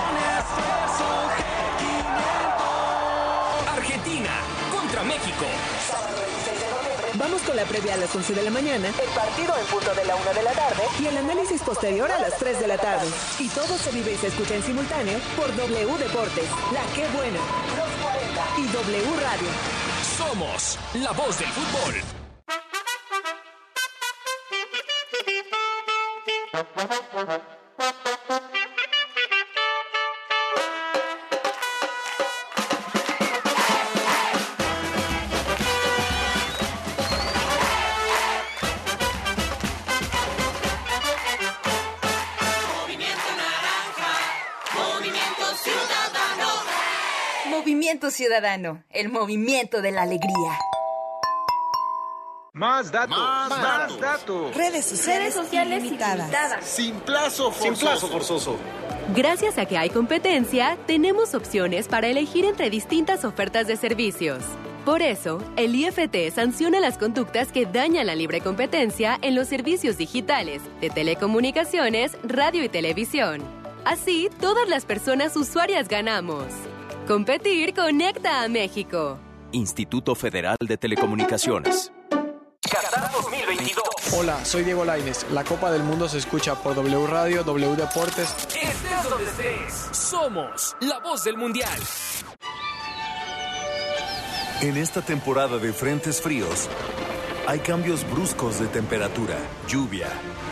Argentina contra México. Vamos con la previa a las 11 de la mañana, el partido en punto de la 1 de la tarde y el análisis posterior a las 3 de la tarde. Y todo se vive y se escucha en simultáneo por W Deportes, La Qué Buena, Los 40 y W Radio. Somos la voz del fútbol. Movimiento Ciudadano, el movimiento de la alegría. Más datos. Más datos. Redes sociales ilimitadas. Sin plazo forzoso. Gracias a que hay competencia, tenemos opciones para elegir entre distintas ofertas de servicios. Por eso, el IFT sanciona las conductas que dañan la libre competencia en los servicios digitales, de telecomunicaciones, radio y televisión. Así, todas las personas usuarias ganamos. Competir conecta a México. Instituto Federal de Telecomunicaciones. Qatar 2022. Hola, soy Diego Lainez. La Copa del Mundo se escucha por W Radio, W Deportes. Estés donde estés, somos la voz del Mundial. En esta temporada de frentes fríos, hay cambios bruscos de temperatura, lluvia,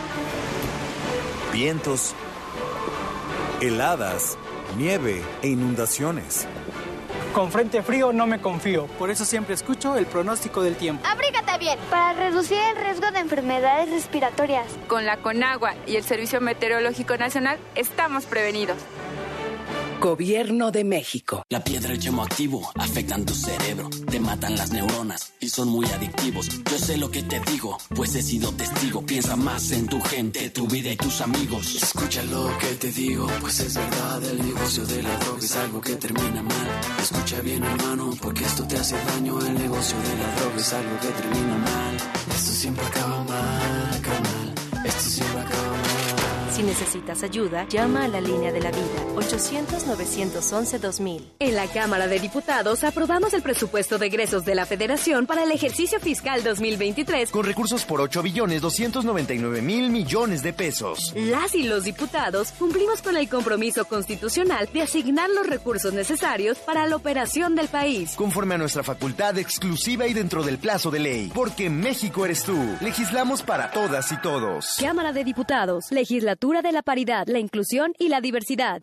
vientos, heladas, nieve e inundaciones. Con frente frío no me confío, por eso siempre escucho el pronóstico del tiempo. Abrígate bien para reducir el riesgo de enfermedades respiratorias. Con la Conagua y el Servicio Meteorológico Nacional estamos prevenidos. Gobierno de México. La piedra y el yemo activo afectan tu cerebro, te matan las neuronas y son muy adictivos. Yo sé lo que te digo, pues he sido testigo. Piensa más en tu gente, tu vida y tus amigos. Escucha lo que te digo, pues es verdad. El negocio de la droga es algo que termina mal. Escucha bien, hermano, porque esto te hace daño. El negocio de la droga es algo que termina mal. Esto siempre acaba mal, carnal. Esto siempre acaba mal. Si necesitas ayuda, llama a la línea de la vida, 800-911-2000. En la Cámara de Diputados aprobamos el presupuesto de egresos de la Federación para el ejercicio fiscal 2023. Con recursos por 8.299.000 millones de pesos. Las y los diputados cumplimos con el compromiso constitucional de asignar los recursos necesarios para la operación del país. Conforme a nuestra facultad exclusiva y dentro del plazo de ley. Porque México eres tú. Legislamos para todas y todos. Cámara de Diputados, Legislatura de la Paridad, la Inclusión y la Diversidad.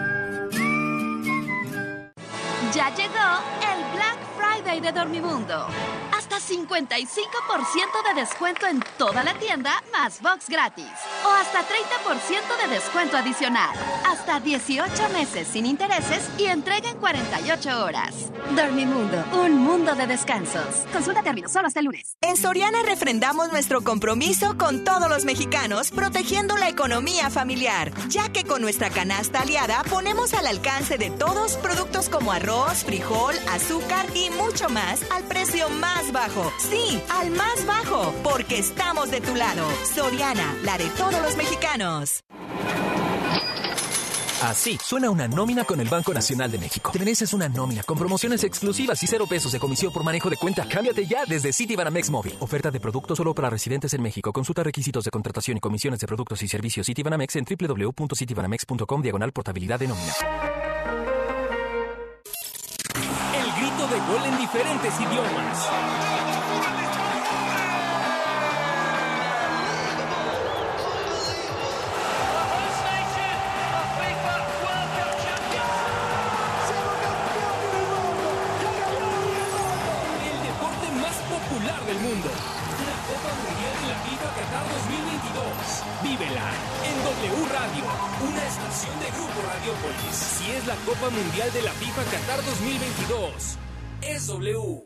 Ya llegó el Black Friday de Dormimundo. Hasta 55% de descuento en toda la tienda, más box gratis. O hasta 30% de descuento adicional. Hasta 18 meses sin intereses y entrega en 48 horas. Dormimundo, un mundo de descansos. Consulta términos solo hasta el lunes. En Soriana refrendamos nuestro compromiso con todos los mexicanos, protegiendo la economía familiar, ya que con nuestra canasta aliada ponemos al alcance de todos productos como arroz, frijol, azúcar y mucho más al precio más bajo. Sí, al más bajo, porque estamos de tu lado. Soriana, la de todos los mexicanos. Así suena una nómina con el Banco Nacional de México. Te mereces una nómina con promociones exclusivas y 0 pesos de comisión por manejo de cuenta. Cámbiate ya desde Citibanamex Móvil. Oferta de producto solo para residentes en México. Consulta requisitos de contratación y comisiones de productos y servicios Citibanamex en www.citibanamex.com/portabilidad de nómina. El grito de gol en diferentes idiomas. Del mundo. La Copa Mundial de la FIFA Qatar 2022. Vívela en W Radio, una estación de Grupo Radiópolis. Si es la Copa Mundial de la FIFA Qatar 2022, es W.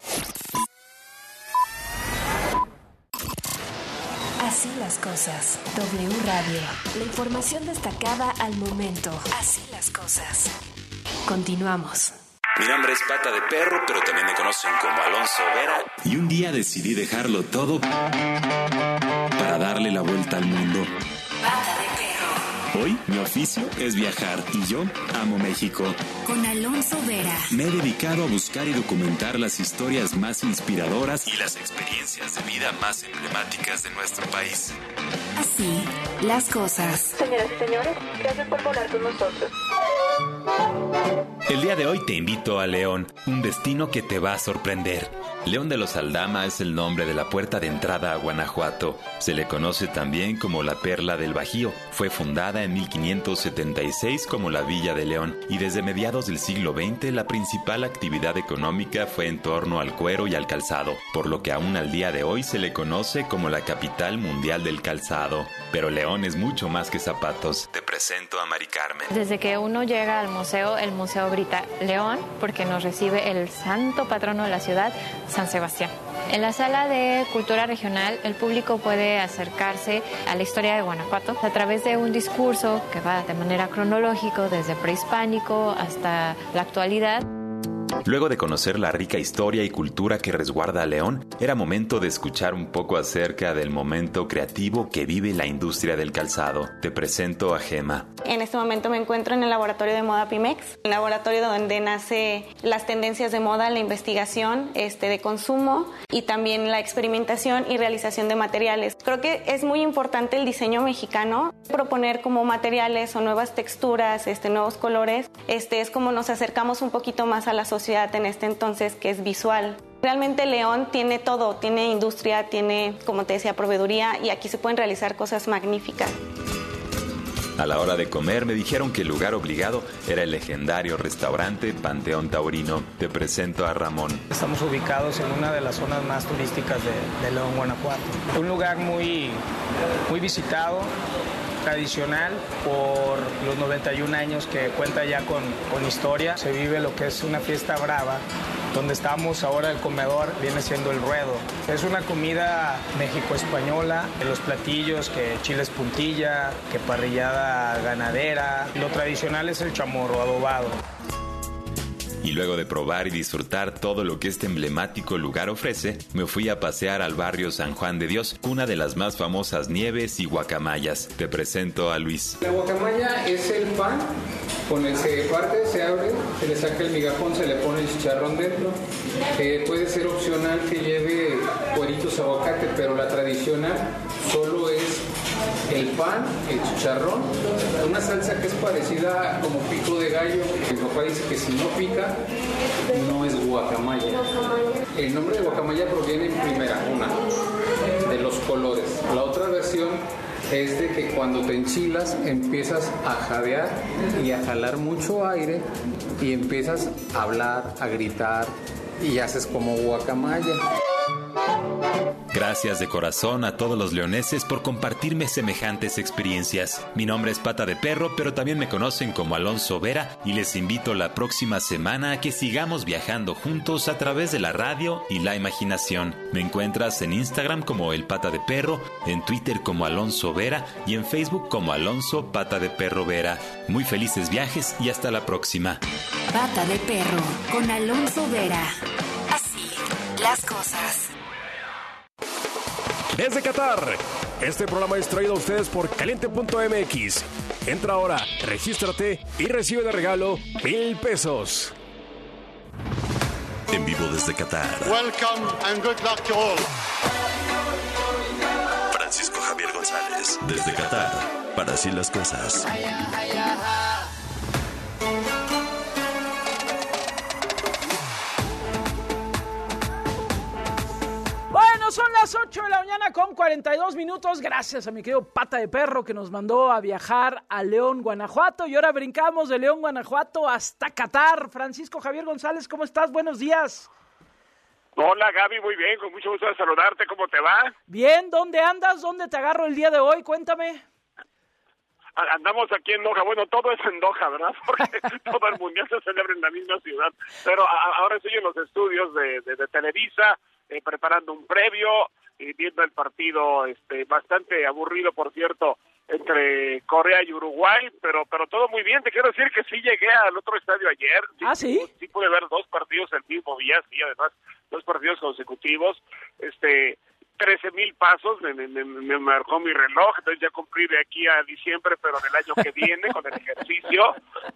Así las cosas. W Radio. La información destacada al momento. Así las cosas. Continuamos. Mi nombre es Pata de Perro, pero también me conocen como Alonso Vera. Y un día decidí dejarlo todo para darle la vuelta al mundo. Pata de Perro. Hoy mi oficio es viajar y yo amo México. Con Alonso Vera. Me he dedicado a buscar y documentar las historias más inspiradoras y las experiencias de vida más emblemáticas de nuestro país. Así las cosas. Señoras y señores, gracias por volar con nosotros. El día de hoy te invito a León, un destino que te va a sorprender. León de los Aldama es el nombre de la puerta de entrada a Guanajuato. Se le conoce también como la Perla del Bajío. Fue fundada en 1576 como la Villa de León y desde mediados del siglo XX la principal actividad económica fue en torno al cuero y al calzado, por lo que aún al día de hoy se le conoce como la capital mundial del calzado. Pero León es mucho más que zapatos. Te presento a Mari Carmen. Desde que uno llega al museo, el museo grita León porque nos recibe el santo patrono de la ciudad, San Sebastián. En la sala de cultura regional, el público puede acercarse a la historia de Guanajuato a través de un discurso que va de manera cronológica desde prehispánico hasta la actualidad. Luego de conocer la rica historia y cultura que resguarda a León, era momento de escuchar un poco acerca del momento creativo que vive la industria del calzado. Te presento a Gema. En este momento me encuentro en el laboratorio de moda Pimex, el laboratorio donde nace las tendencias de moda, la investigación de consumo y también la experimentación y realización de materiales. Creo que es muy importante el diseño mexicano, proponer como materiales o nuevas texturas, nuevos colores, es como nos acercamos un poquito más a la sociedad en este entonces, que es visual. Realmente León tiene todo, tiene industria, tiene, como te decía, proveeduría, y aquí se pueden realizar cosas magníficas. A la hora de comer me dijeron que el lugar obligado era el legendario restaurante Panteón Taurino. Te presento a Ramón. Estamos ubicados en una de las zonas más turísticas de León, Guanajuato. Un lugar muy visitado, tradicional, por los 91 años que cuenta ya con historia. Se vive lo que es una fiesta brava. Donde estamos ahora, el comedor viene siendo el ruedo. Es una comida México-española, los platillos, que chiles puntilla, que parrillada ganadera. Lo tradicional es el chamorro adobado. Y luego de probar y disfrutar todo lo que este emblemático lugar ofrece, me fui a pasear al barrio San Juan de Dios, una de las más famosas nieves y guacamayas. Te presento a Luis. La guacamaya es el pan con el se parte, se abre, se le saca el migajón, se le pone el chicharrón dentro. Puede ser opcional que lleve cueritos, aguacate, pero la tradicional solo es el pan, el chicharrón, una salsa que es parecida como pico de gallo. Mi papá dice que si no pica, no es guacamaya. El nombre de guacamaya proviene en primera, de los colores. La otra versión es de que cuando te enchilas empiezas a jadear y a jalar mucho aire y empiezas a hablar, a gritar y haces como guacamaya. Gracias de corazón a todos los leoneses por compartirme semejantes experiencias. Mi nombre es Pata de Perro, pero también me conocen como Alonso Vera, y les invito la próxima semana a que sigamos viajando juntos a través de la radio y la imaginación. Me encuentras en Instagram como El Pata de Perro, en Twitter como Alonso Vera y en Facebook como Alonso Pata de Perro Vera. Muy felices viajes y hasta la próxima. Pata de Perro con Alonso Vera. Así las cosas. Desde Qatar, este programa es traído a ustedes por Caliente.mx. Entra ahora, regístrate y recibe de regalo 1,000 pesos. En vivo desde Qatar. Welcome and good luck to all. Francisco Javier González, desde Qatar, para Así las Cosas. Son las 8 de la mañana con 42 minutos. Gracias a mi querido Pata de Perro que nos mandó a viajar a León, Guanajuato. Y ahora brincamos de León, Guanajuato hasta Qatar. Francisco Javier González, ¿cómo estás? Buenos días. Hola Gaby, muy bien, con mucho gusto de saludarte. ¿Cómo te va? Bien, ¿dónde andas? ¿Dónde te agarro el día de hoy? Cuéntame. Andamos aquí en Doha. Bueno, todo es en Doha, ¿verdad? Porque todo el mundial se celebra en la misma ciudad. Pero ahora estoy en los estudios de Televisa, preparando un previo y viendo el partido bastante aburrido, por cierto, entre Corea y Uruguay, pero todo muy bien. Te quiero decir que sí llegué al otro estadio ayer. ¿Sí? Sí pude ver 2 partidos el mismo día, sí, además 2 partidos consecutivos. 13,000 pasos, me marcó mi reloj, entonces ya cumplí de aquí a diciembre, pero del año que viene con el ejercicio,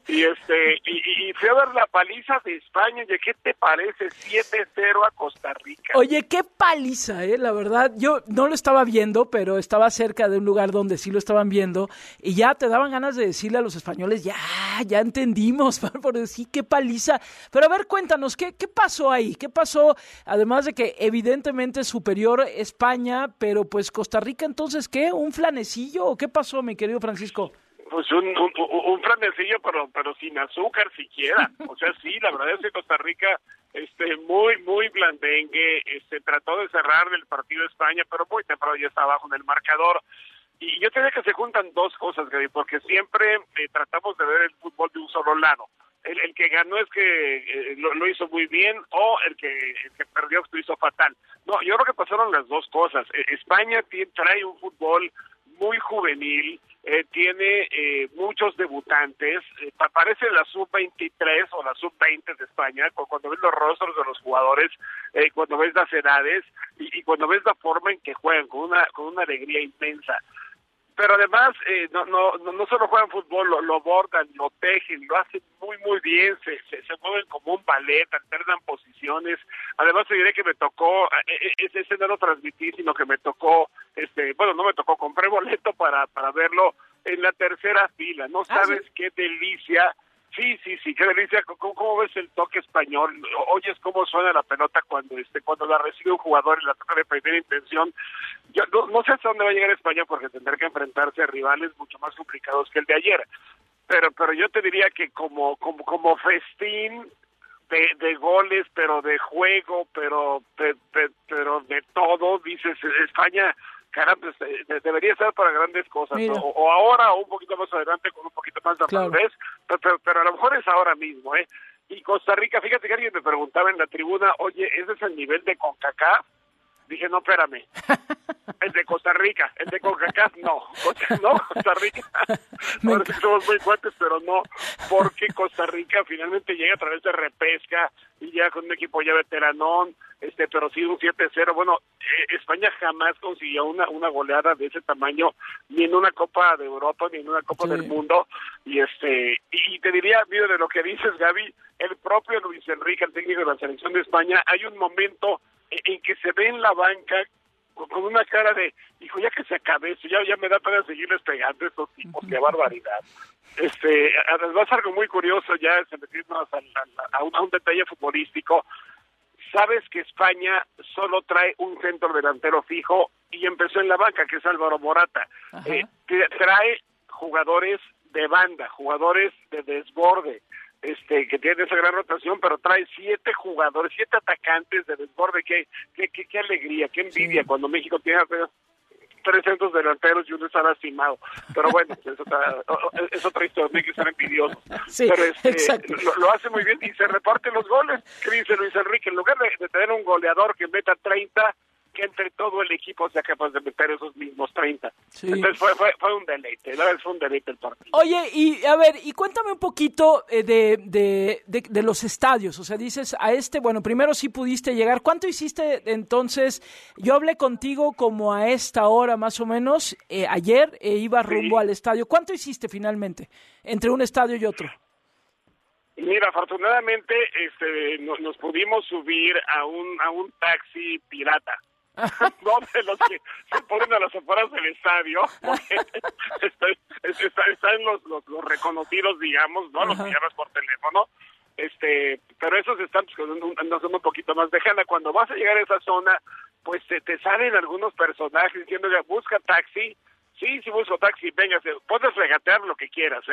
y fui a ver la paliza de España. ¿Y qué te parece? 7-0 a Costa Rica. Oye, qué paliza, la verdad, yo no lo estaba viendo, pero estaba cerca de un lugar donde sí lo estaban viendo, y ya te daban ganas de decirle a los españoles, ya entendimos, por decir qué paliza. Pero a ver, cuéntanos, ¿qué pasó ahí? ¿Qué pasó? Además de que evidentemente es superior España, pero pues Costa Rica, entonces, ¿qué? ¿Un flanecillo o qué pasó, mi querido Francisco? Pues un flanecillo, pero sin azúcar siquiera. O sea, sí, la verdad es que Costa Rica muy blandengue, trató de cerrar el partido de España, pero muy temprano ya está abajo en el marcador. Y yo creo que se juntan dos cosas, Gaby, porque siempre tratamos de ver el fútbol de un solo lado. El que ganó es que lo hizo muy bien, o el que perdió lo hizo fatal. No, yo creo que pasaron las dos cosas. España trae un fútbol muy juvenil, tiene muchos debutantes, parece la sub-23 o la sub-20 de España, cuando ves los rostros de los jugadores, cuando ves las edades y cuando ves la forma en que juegan, con una alegría inmensa. Pero además, no solo juegan fútbol, lo bordan, lo tejen, lo hacen muy bien, se mueven como un ballet, alternan posiciones. Además, te diré que me tocó, ese no lo transmití, sino que me tocó, no me tocó, compré boleto para verlo en la tercera fila. No sabes qué delicia. Sí, qué delicia. ¿Cómo ves el toque español? Oyes cómo suena la pelota cuando la recibe un jugador en la toca de primera intención. Yo no sé hasta dónde va a llegar España, porque tendrá que enfrentarse a rivales mucho más complicados que el de ayer. Pero yo te diría que como festín de goles, pero de juego, pero de todo, dices, España, caramba, debería estar para grandes cosas, ¿no? O ahora, o un poquito más adelante, con un poquito más de madurez, pero a lo mejor es ahora mismo, Y Costa Rica, fíjate que alguien me preguntaba en la tribuna, oye, ¿ese es el nivel de CONCACAF? Dije, no, espérame, el de Costa Rica, el de CONCACAF no, Costa Rica, ahora sí somos muy fuertes, pero no, porque Costa Rica finalmente llega a través de repesca y ya con un equipo ya veteranón, pero sí un 7-0, bueno, España jamás consiguió una goleada de ese tamaño, ni en una Copa de Europa, ni en una Copa del Mundo, y te diría, mira, de lo que dices, Gaby, el propio Luis Enrique, el técnico de la selección de España, hay un momento en que se ve en la banca con una cara de, hijo, ya que se acabe eso, ya me da pena seguirles pegando a estos tipos, qué barbaridad. Además, algo muy curioso, ya se metiendo a un detalle futbolístico. Sabes que España solo trae un centro delantero fijo y empezó en la banca, que es Álvaro Morata. Trae jugadores de banda, jugadores de desborde, que tiene esa gran rotación, pero trae 7 jugadores, 7 atacantes de desborde. Qué alegría, qué envidia cuando México tiene 3 centros delanteros y uno está lastimado. Pero bueno, es otra historia, no hay que estar envidiosos. Sí, pero lo hace muy bien y se reparten los goles. ¿Qué dice Luis Enrique? En lugar de tener un goleador que meta 30, que entre todo el equipo sea capaz de meter esos mismos 30. Sí. Entonces fue un deleite, la verdad fue un deleite el partido. Oye, y a ver, y cuéntame un poquito de los estadios, o sea, dices bueno, primero sí pudiste llegar, ¿cuánto hiciste entonces? Yo hablé contigo como a esta hora más o menos, ayer iba rumbo al estadio, ¿cuánto hiciste finalmente entre un estadio y otro? Mira, afortunadamente nos pudimos subir a un taxi pirata. No de los que se ponen a las afueras del estadio, porque están los reconocidos, digamos, ¿no? Los que llamas por teléfono, pero esos están pues, en una zona un poquito más lejana. Cuando vas a llegar a esa zona, pues te salen algunos personajes diciendo, busca taxi. Sí, busco taxi, venga, puedes regatear lo que quieras,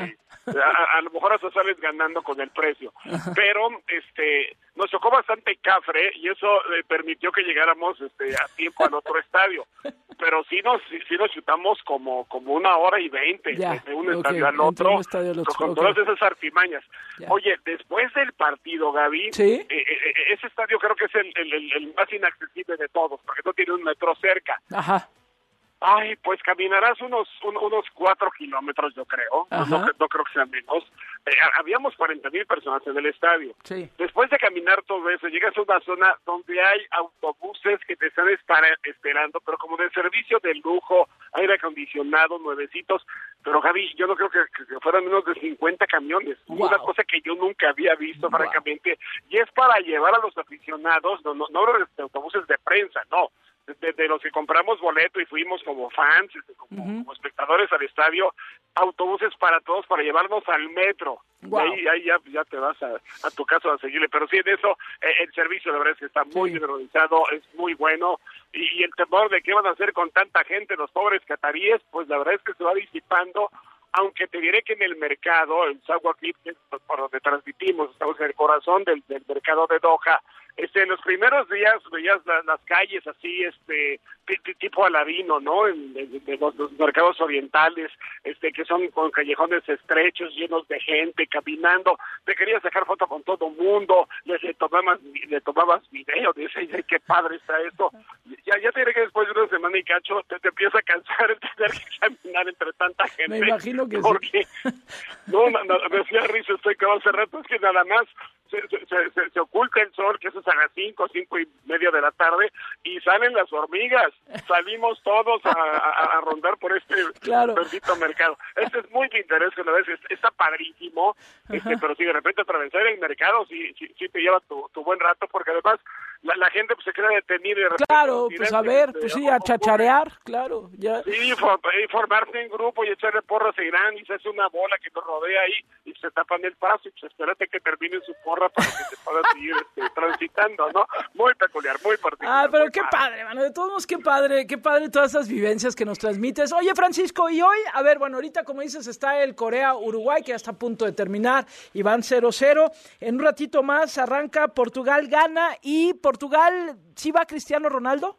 a lo mejor hasta sales ganando con el precio, pero nos tocó bastante cafre y eso permitió que llegáramos a tiempo al otro estadio, pero sí nos chutamos como 1:20 de un estadio al otro, con todas esas artimañas. Oye, después del partido, Gaby, ese estadio creo que es el más inaccesible de todos, porque no tiene un metro cerca. Ajá. Ay, pues caminarás unos 4 kilómetros, yo creo. No creo que sean menos. habíamos 40,000 personas en el estadio. Sí. Después de caminar todo eso, llegas a una zona donde hay autobuses que te están esperando, pero como de servicio de lujo, aire acondicionado, nuevecitos. Pero Javi, yo no creo que fueran menos de 50 camiones. Wow. Una cosa que yo nunca había visto, francamente. Y es para llevar a los aficionados, no de autobuses de prensa, no. De los que compramos boleto y fuimos como fans, como espectadores al estadio, autobuses para todos para llevarnos al metro. Wow. Y ahí ya te vas a tu casa a seguirle. Pero sí, en eso el servicio la verdad es que está muy bien organizado, es muy bueno. Y el temor de qué van a hacer con tanta gente los pobres cataríes, pues la verdad es que se va disipando. Aunque te diré que en el mercado, el Sawa Clip, que es por donde transmitimos, estamos en el corazón del mercado de Doha, en los primeros días veías las calles así, tipo Aladino, ¿no? En los mercados orientales, que son con callejones estrechos, llenos de gente, caminando. Te querías sacar foto con todo mundo, le tomabas video, dices, ay, qué padre está esto. Ya te diré que después de una semana y cacho, te empieza a cansar el tener que caminar entre tanta gente. Me imagino que porque, sí. No, decía Rizo, estoy como hace rato, es que nada más se oculta el sol, que eso es a las 5:30 de la tarde, y salen las hormigas. Salimos todos a rondar por este bendito mercado. Este es muy de interés, que una vez está padrísimo, pero si de repente atravesar el mercado sí te lleva tu buen rato, porque además la gente pues se queda detenida y de repente, claro, pues a ver, pues sí, a chacharear, claro, ya. Sí, formarse en grupo y echarle porras a Irán, y se hace una bola que nos rodea ahí y se tapan el paso, y pues espérate que termine su porra para que se pueda seguir transitando, ¿no? Muy peculiar, muy particular. Pero qué padre, mano, de todos modos, qué padre todas esas vivencias que nos transmites. Oye, Francisco, y hoy, a ver, bueno, ahorita como dices está el Corea-Uruguay, que ya está a punto de terminar, y van 0-0. En un ratito más arranca Portugal-Ghana, y Portugal, ¿sí va Cristiano Ronaldo?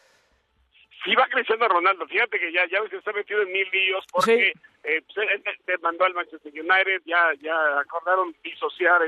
Sí va Cristiano Ronaldo, fíjate que ya ves que está metido en 1000 líos porque te mandó al Manchester United, ya acordaron disociar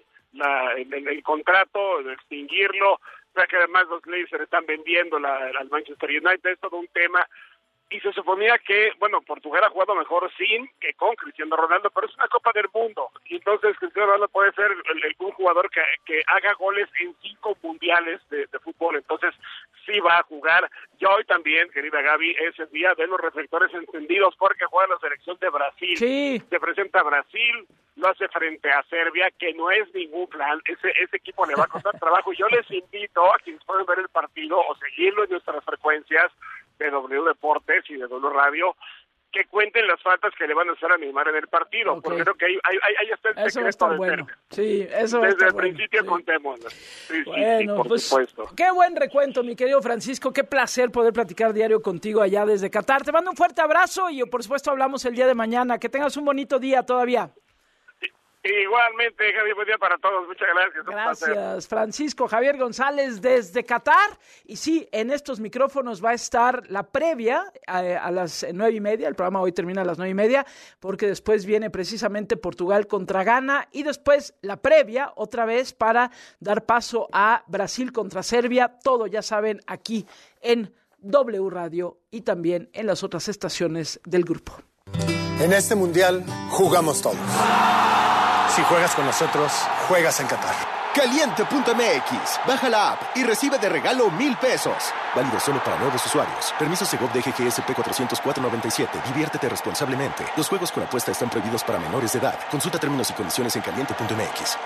el contrato, extinguirlo, o sea que además los Glazers están vendiendo al Manchester United, es todo un tema. Y se suponía que, bueno, Portugal ha jugado mejor sin que con Cristiano Ronaldo, pero es una Copa del Mundo. Y entonces Cristiano Ronaldo puede ser un jugador que haga goles en 5 mundiales de fútbol. Entonces sí va a jugar. Ya hoy también, querida Gaby, es el día de los reflectores encendidos porque juega la selección de Brasil. Sí. Se presenta a Brasil, lo hace frente a Serbia, que no es ningún plan. Ese equipo le va a costar trabajo. Yo les invito a quienes pueden ver el partido o seguirlo en nuestras frecuencias de W Deportes y de W Radio, que cuenten las faltas que le van a hacer a Neymar en el partido, porque creo que ahí está el eso secreto va a estar bueno. Sí, eso va a desde estar el principio bueno. contémoslo. Sí, bueno, por pues, supuesto. Qué buen recuento, mi querido Francisco, qué placer poder platicar diario contigo allá desde Qatar. Te mando un fuerte abrazo y por supuesto hablamos el día de mañana. Que tengas un bonito día todavía. Igualmente, Javier, buen día para todos. Muchas gracias. Gracias, Francisco Javier González desde Qatar. Y sí, en estos micrófonos va a estar la previa a las 9:30. El programa hoy termina a las 9:30, porque después viene precisamente Portugal contra Ghana y después la previa otra vez para dar paso a Brasil contra Serbia. Todo, ya saben, aquí en W Radio y también en las otras estaciones del grupo. En este mundial jugamos todos. Si juegas con nosotros, juegas en Qatar. Caliente.mx. Baja la app y recibe de regalo 1,000 pesos. Válido solo para nuevos usuarios. Permiso Segov de GGSP 40497. Diviértete responsablemente. Los juegos con apuesta están prohibidos para menores de edad. Consulta términos y condiciones en caliente.mx.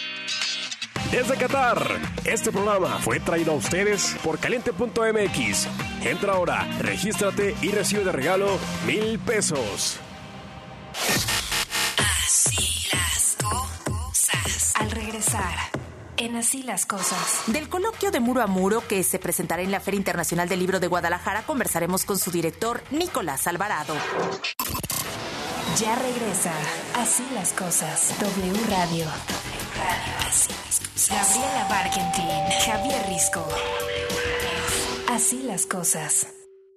Desde Qatar, este programa fue traído a ustedes por Caliente.mx. Entra ahora, regístrate y recibe de regalo 1,000 pesos. Al regresar, en Así las Cosas. Del coloquio de Muro a Muro que se presentará en la Feria Internacional del Libro de Guadalajara, conversaremos con su director, Nicolás Alvarado. Ya regresa Así las Cosas. W Radio. Así las Cosas. Gabriela Barkentin, Javier Risco. Así las Cosas.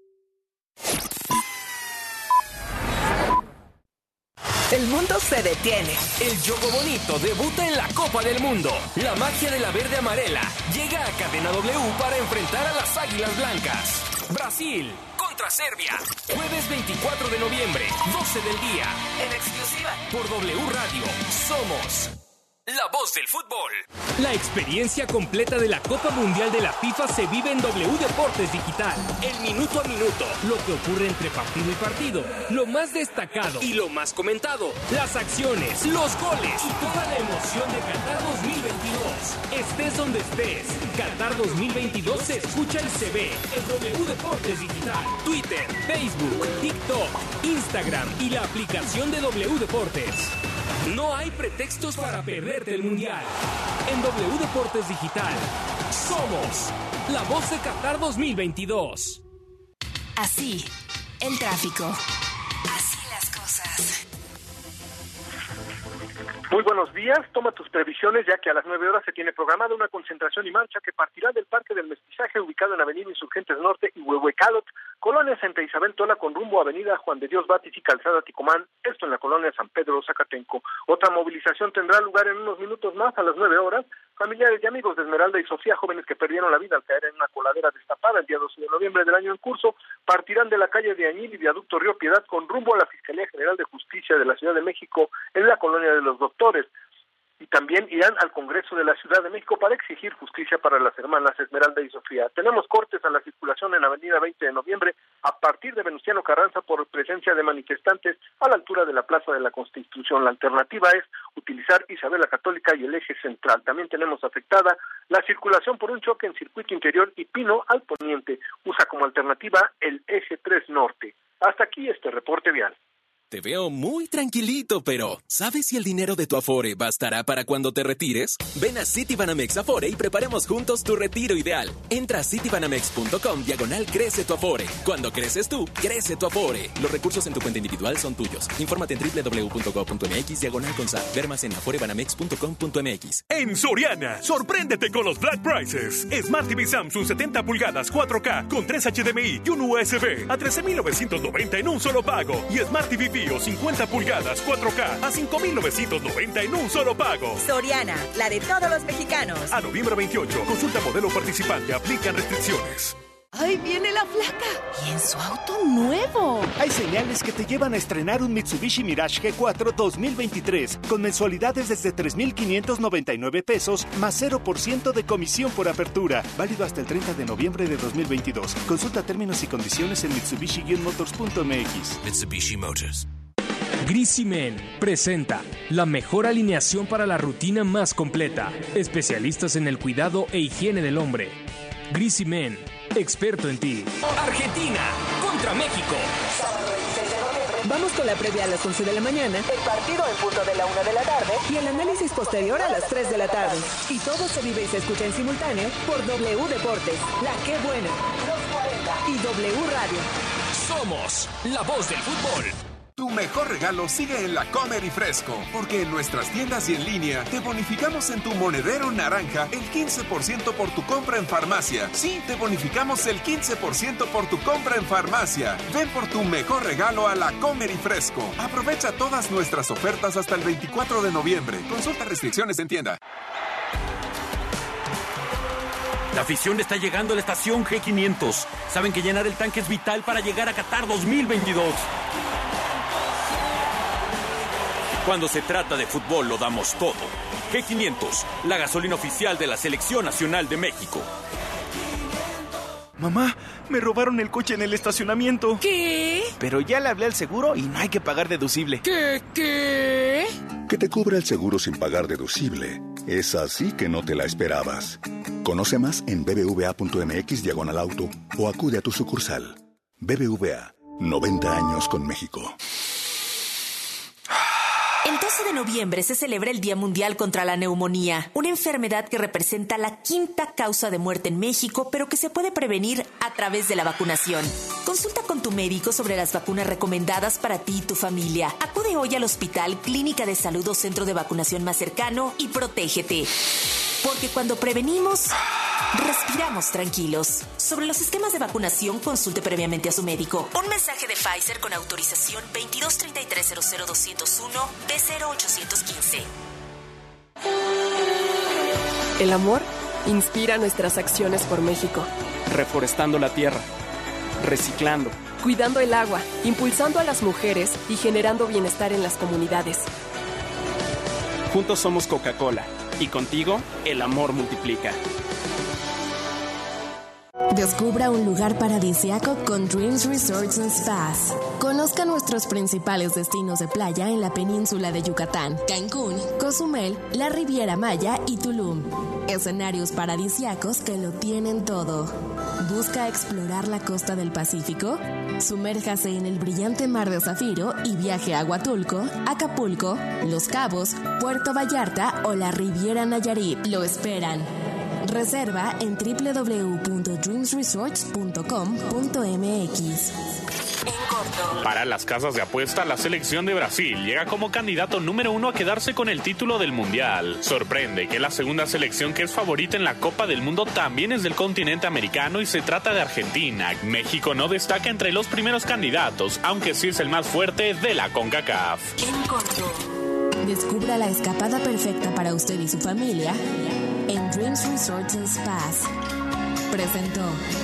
El mundo se detiene. El Yogo Bonito debuta en la Copa del Mundo. La magia de la verde amarela llega a Cadena W para enfrentar a las Águilas Blancas. Brasil contra contra Serbia. Jueves 24 de noviembre, 12 del día. En exclusiva por W Radio. Somos la voz del fútbol. La experiencia completa de la Copa Mundial de la FIFA se vive en W Deportes Digital. El minuto a minuto, lo que ocurre entre partido y partido, lo más destacado y lo más comentado, las acciones, los goles y toda la emoción de Qatar 2022. Estés donde estés, Qatar 2022 se escucha y se ve en W Deportes Digital. Twitter, Facebook, TikTok, Instagram y la aplicación de W Deportes. No hay pretextos para perderte el Mundial. En W Deportes Digital, somos la voz de Qatar 2022. Así, el tráfico. Así las cosas. Muy buenos días, toma tus previsiones ya que a las 9 horas se tiene programada una concentración y marcha que partirá del Parque del Mestizaje ubicado en Avenida Insurgentes Norte y Huehuecalot, Colonia Santa Isabel Tola con rumbo a Avenida Juan de Dios Batis y Calzada Ticomán, esto en la Colonia San Pedro Zacatenco. Otra movilización tendrá lugar en unos minutos más a las 9 horas. Familiares y amigos de Esmeralda y Sofía, jóvenes que perdieron la vida al caer en una coladera destapada el día 12 de noviembre del año en curso, partirán de la calle de Añil y Viaducto Río Piedad con rumbo a la Fiscalía General de Justicia de la Ciudad de México en la Colonia de los Doctores. Y también irán al Congreso de la Ciudad de México para exigir justicia para las hermanas Esmeralda y Sofía. Tenemos cortes a la circulación en Avenida 20 de Noviembre a partir de Venustiano Carranza por presencia de manifestantes a la altura de la Plaza de la Constitución. La alternativa es utilizar Isabel la Católica y el eje central. También tenemos afectada la circulación por un choque en Circuito Interior y Pino al poniente. Usa como alternativa el eje 3 norte. Hasta aquí este reporte vial. Te veo muy tranquilito, pero ¿sabes si el dinero de tu Afore bastará para cuando te retires? Ven a Citibanamex Afore y preparemos juntos tu retiro ideal. Entra a citibanamex.com/crece tu Afore. Cuando creces tú, crece tu Afore. Los recursos en tu cuenta individual son tuyos. Infórmate en www.go.mx/CONSAP. Ver más en aforebanamex.com.mx. En Soriana, sorpréndete con los Black Prices. Smart TV Samsung 70 pulgadas 4K con 3 HDMI y un USB a 13,990 en un solo pago. Y Smart TV Vio 50 pulgadas 4K a 5,990 en un solo pago. Soriana, la de todos los mexicanos. A noviembre 28, consulta modelo participante, aplican restricciones. ¡Ay, viene la flaca! ¡Y en su auto nuevo! Hay señales que te llevan a estrenar un Mitsubishi Mirage G4 2023 con mensualidades desde 3,599 pesos más 0% de comisión por apertura. Válido hasta el 30 de noviembre de 2022. Consulta términos y condiciones en Mitsubishi-motors.mx. Mitsubishi Motors. Greasy Men presenta la mejor alineación para la rutina más completa. Especialistas en el cuidado e higiene del hombre. Greasy Men, experto en ti. Argentina contra México. Vamos con la previa a las 11 de la mañana, el partido en punto de la 1 de la tarde y el análisis posterior a las 3 de la tarde. Y todo se vive y se escucha en simultáneo por W Deportes, La Qué Buena, Los 40 y W Radio. Somos la voz del fútbol. Tu mejor regalo sigue en la Comer y Fresco, porque en nuestras tiendas y en línea te bonificamos en tu monedero naranja el 15% por tu compra en farmacia. Sí, te bonificamos el 15% por tu compra en farmacia. Ven por tu mejor regalo a la Comer y Fresco. Aprovecha todas nuestras ofertas hasta el 24 de noviembre. Consulta restricciones en tienda. La afición está llegando a la estación G500. Saben que llenar el tanque es vital para llegar a Qatar 2022. Cuando se trata de fútbol lo damos todo. G500, la gasolina oficial de la Selección Nacional de México. Mamá, me robaron el coche en el estacionamiento. ¿Qué? Pero ya le hablé al seguro y no hay que pagar deducible. ¿Qué? Que te cubra el seguro sin pagar deducible. Es así que no te la esperabas. Conoce más en bbva.mx/auto o acude a tu sucursal. BBVA, 90 años con México. El 12 de noviembre se celebra el Día Mundial contra la Neumonía, una enfermedad que representa la 5ª causa de muerte en México, pero que se puede prevenir a través de la vacunación. Consulta con tu médico sobre las vacunas recomendadas para ti y tu familia. Acude hoy al hospital, clínica de salud o centro de vacunación más cercano y protégete. Porque cuando prevenimos, respiramos tranquilos. Sobre los esquemas de vacunación, consulte previamente a su médico. Un mensaje de Pfizer con autorización 2233-00201-B0815. El amor inspira nuestras acciones por México. Reforestando la tierra, reciclando, cuidando el agua, impulsando a las mujeres y generando bienestar en las comunidades. Juntos somos Coca-Cola y contigo el amor multiplica. Descubra un lugar paradisíaco con Dreams Resorts and Spas. Conozca nuestros principales destinos de playa en la península de Yucatán, Cancún, Cozumel, la Riviera Maya y Tulum. Escenarios paradisíacos que lo tienen todo. ¿Busca explorar la costa del Pacífico? Sumérjase en el brillante mar de Zafiro y viaje a Huatulco, Acapulco, Los Cabos, Puerto Vallarta o la Riviera Nayarit. Lo esperan. Reserva en www.dreamsresorts.com.mx. Para las casas de apuesta, la selección de Brasil llega como candidato número 1 a quedarse con el título del Mundial. Sorprende que la segunda selección que es favorita en la Copa del Mundo también es del continente americano y se trata de Argentina. México no destaca entre los primeros candidatos, aunque sí es el más fuerte de la CONCACAF. Descubra la escapada perfecta para usted y su familia en Dreams Resorts and Spas. Presentó.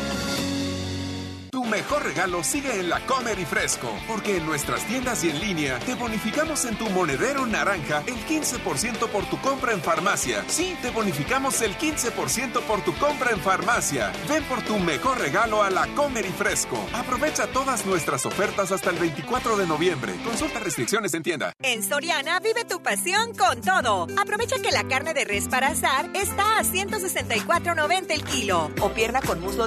Tu mejor regalo sigue en la Comer y Fresco, porque en nuestras tiendas y en línea te bonificamos en tu monedero naranja el 15% por tu compra en farmacia. Sí, te bonificamos el 15% por tu compra en farmacia. Ven por tu mejor regalo a la Comer y Fresco. Aprovecha todas nuestras ofertas hasta el 24 de noviembre. Consulta restricciones en tienda. En Soriana vive tu pasión con todo. Aprovecha que la carne de res para asar está a $164.90 el kilo o pierna con muslo